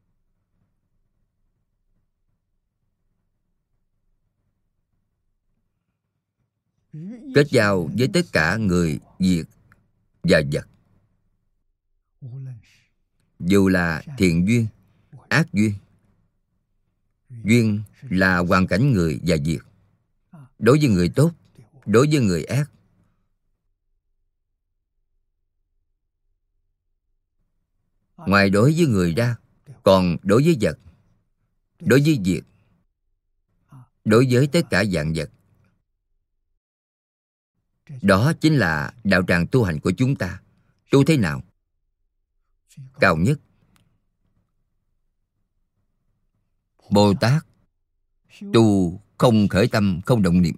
kết giao với tất cả người, việc và vật, dù là thiện duyên, ác duyên. Duyên là hoàn cảnh người và việc. Đối với người tốt, đối với người ác. Ngoài đối với người ra, còn đối với vật, đối với việc, đối với tất cả vạn vật. Đó chính là đạo tràng tu hành của chúng ta. Tu thế nào? Cao nhất, Bồ Tát tu không khởi tâm, không động niệm.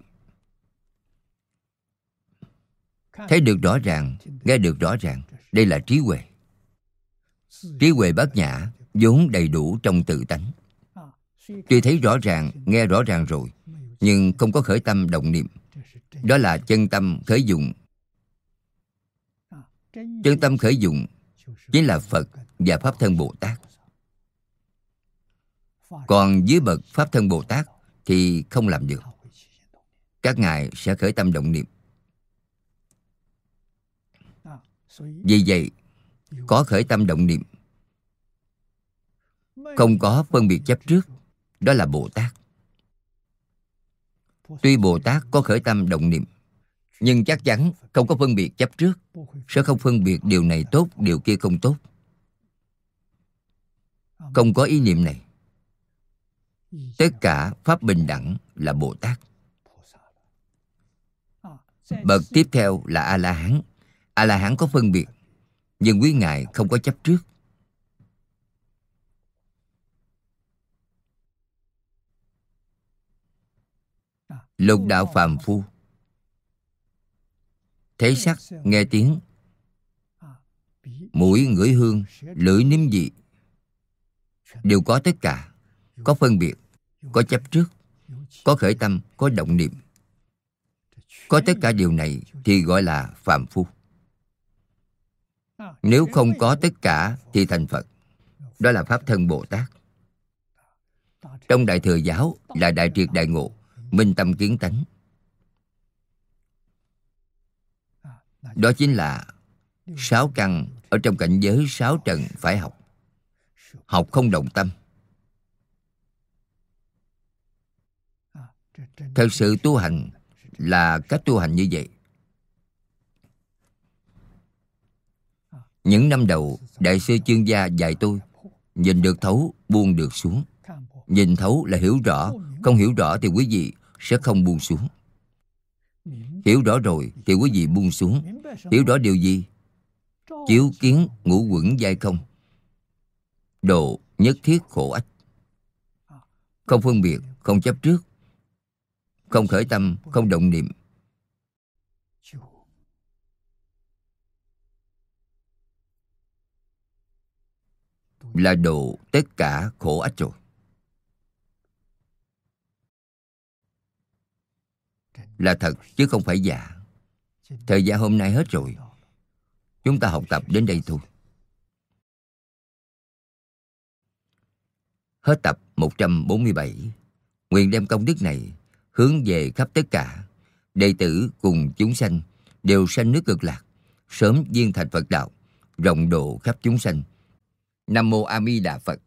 Thấy được rõ ràng, nghe được rõ ràng, đây là trí huệ. Trí huệ bát nhã vốn đầy đủ trong tự tánh. Tuy thấy rõ ràng, nghe rõ ràng rồi, nhưng không có khởi tâm động niệm. Đó là chân tâm khởi dụng. Chân tâm khởi dụng chính là Phật và Pháp Thân Bồ Tát. Còn dưới bậc Pháp Thân Bồ Tát thì không làm được. Các ngài sẽ khởi tâm động niệm. Vì vậy, có khởi tâm động niệm, không có phân biệt chấp trước, đó là Bồ Tát. Tuy Bồ Tát có khởi tâm động niệm, nhưng chắc chắn không có phân biệt chấp trước, sẽ không phân biệt điều này tốt, điều kia không tốt. Không có ý niệm này. Tất cả Pháp bình đẳng là Bồ Tát. Bậc tiếp theo là A-la-hán. A-la-hán có phân biệt, nhưng quý ngài không có chấp trước. Lục đạo phàm phu, thấy sắc, nghe tiếng, mũi ngửi hương, lưỡi nếm vị, đều có tất cả. Có phân biệt, có chấp trước, có khởi tâm, có động niệm. Có tất cả điều này thì gọi là phàm phu. Nếu không có tất cả thì thành Phật. Đó là Pháp Thân Bồ Tát. Trong Đại Thừa Giáo là đại triệt đại ngộ, minh tâm kiến tánh. Đó chính là sáu căn ở trong cảnh giới sáu trần phải học. Học không động tâm. Thật sự tu hành là cách tu hành như vậy. Những năm đầu, Đại sư Chương Gia dạy tôi, nhìn được thấu, buông được xuống. Nhìn thấu là hiểu rõ, không hiểu rõ thì quý vị sẽ không buông xuống. Hiểu rõ rồi thì quý vị buông xuống. Hiểu rõ điều gì? Chiếu kiến ngũ uẩn giai không, độ nhất thiết khổ ách. Không phân biệt, không chấp trước, không khởi tâm, không động niệm, là độ tất cả khổ ách rồi. Là thật chứ không phải giả. Thời gian hôm nay hết rồi. Chúng ta học tập đến đây thôi. Hết tập một trăm bốn mươi bảy. Nguyện đem công đức này hướng về khắp tất cả đệ tử cùng chúng sanh đều sanh nước Cực Lạc, sớm viên thành Phật đạo, rộng độ khắp chúng sanh. Nam mô A Di Đà Phật.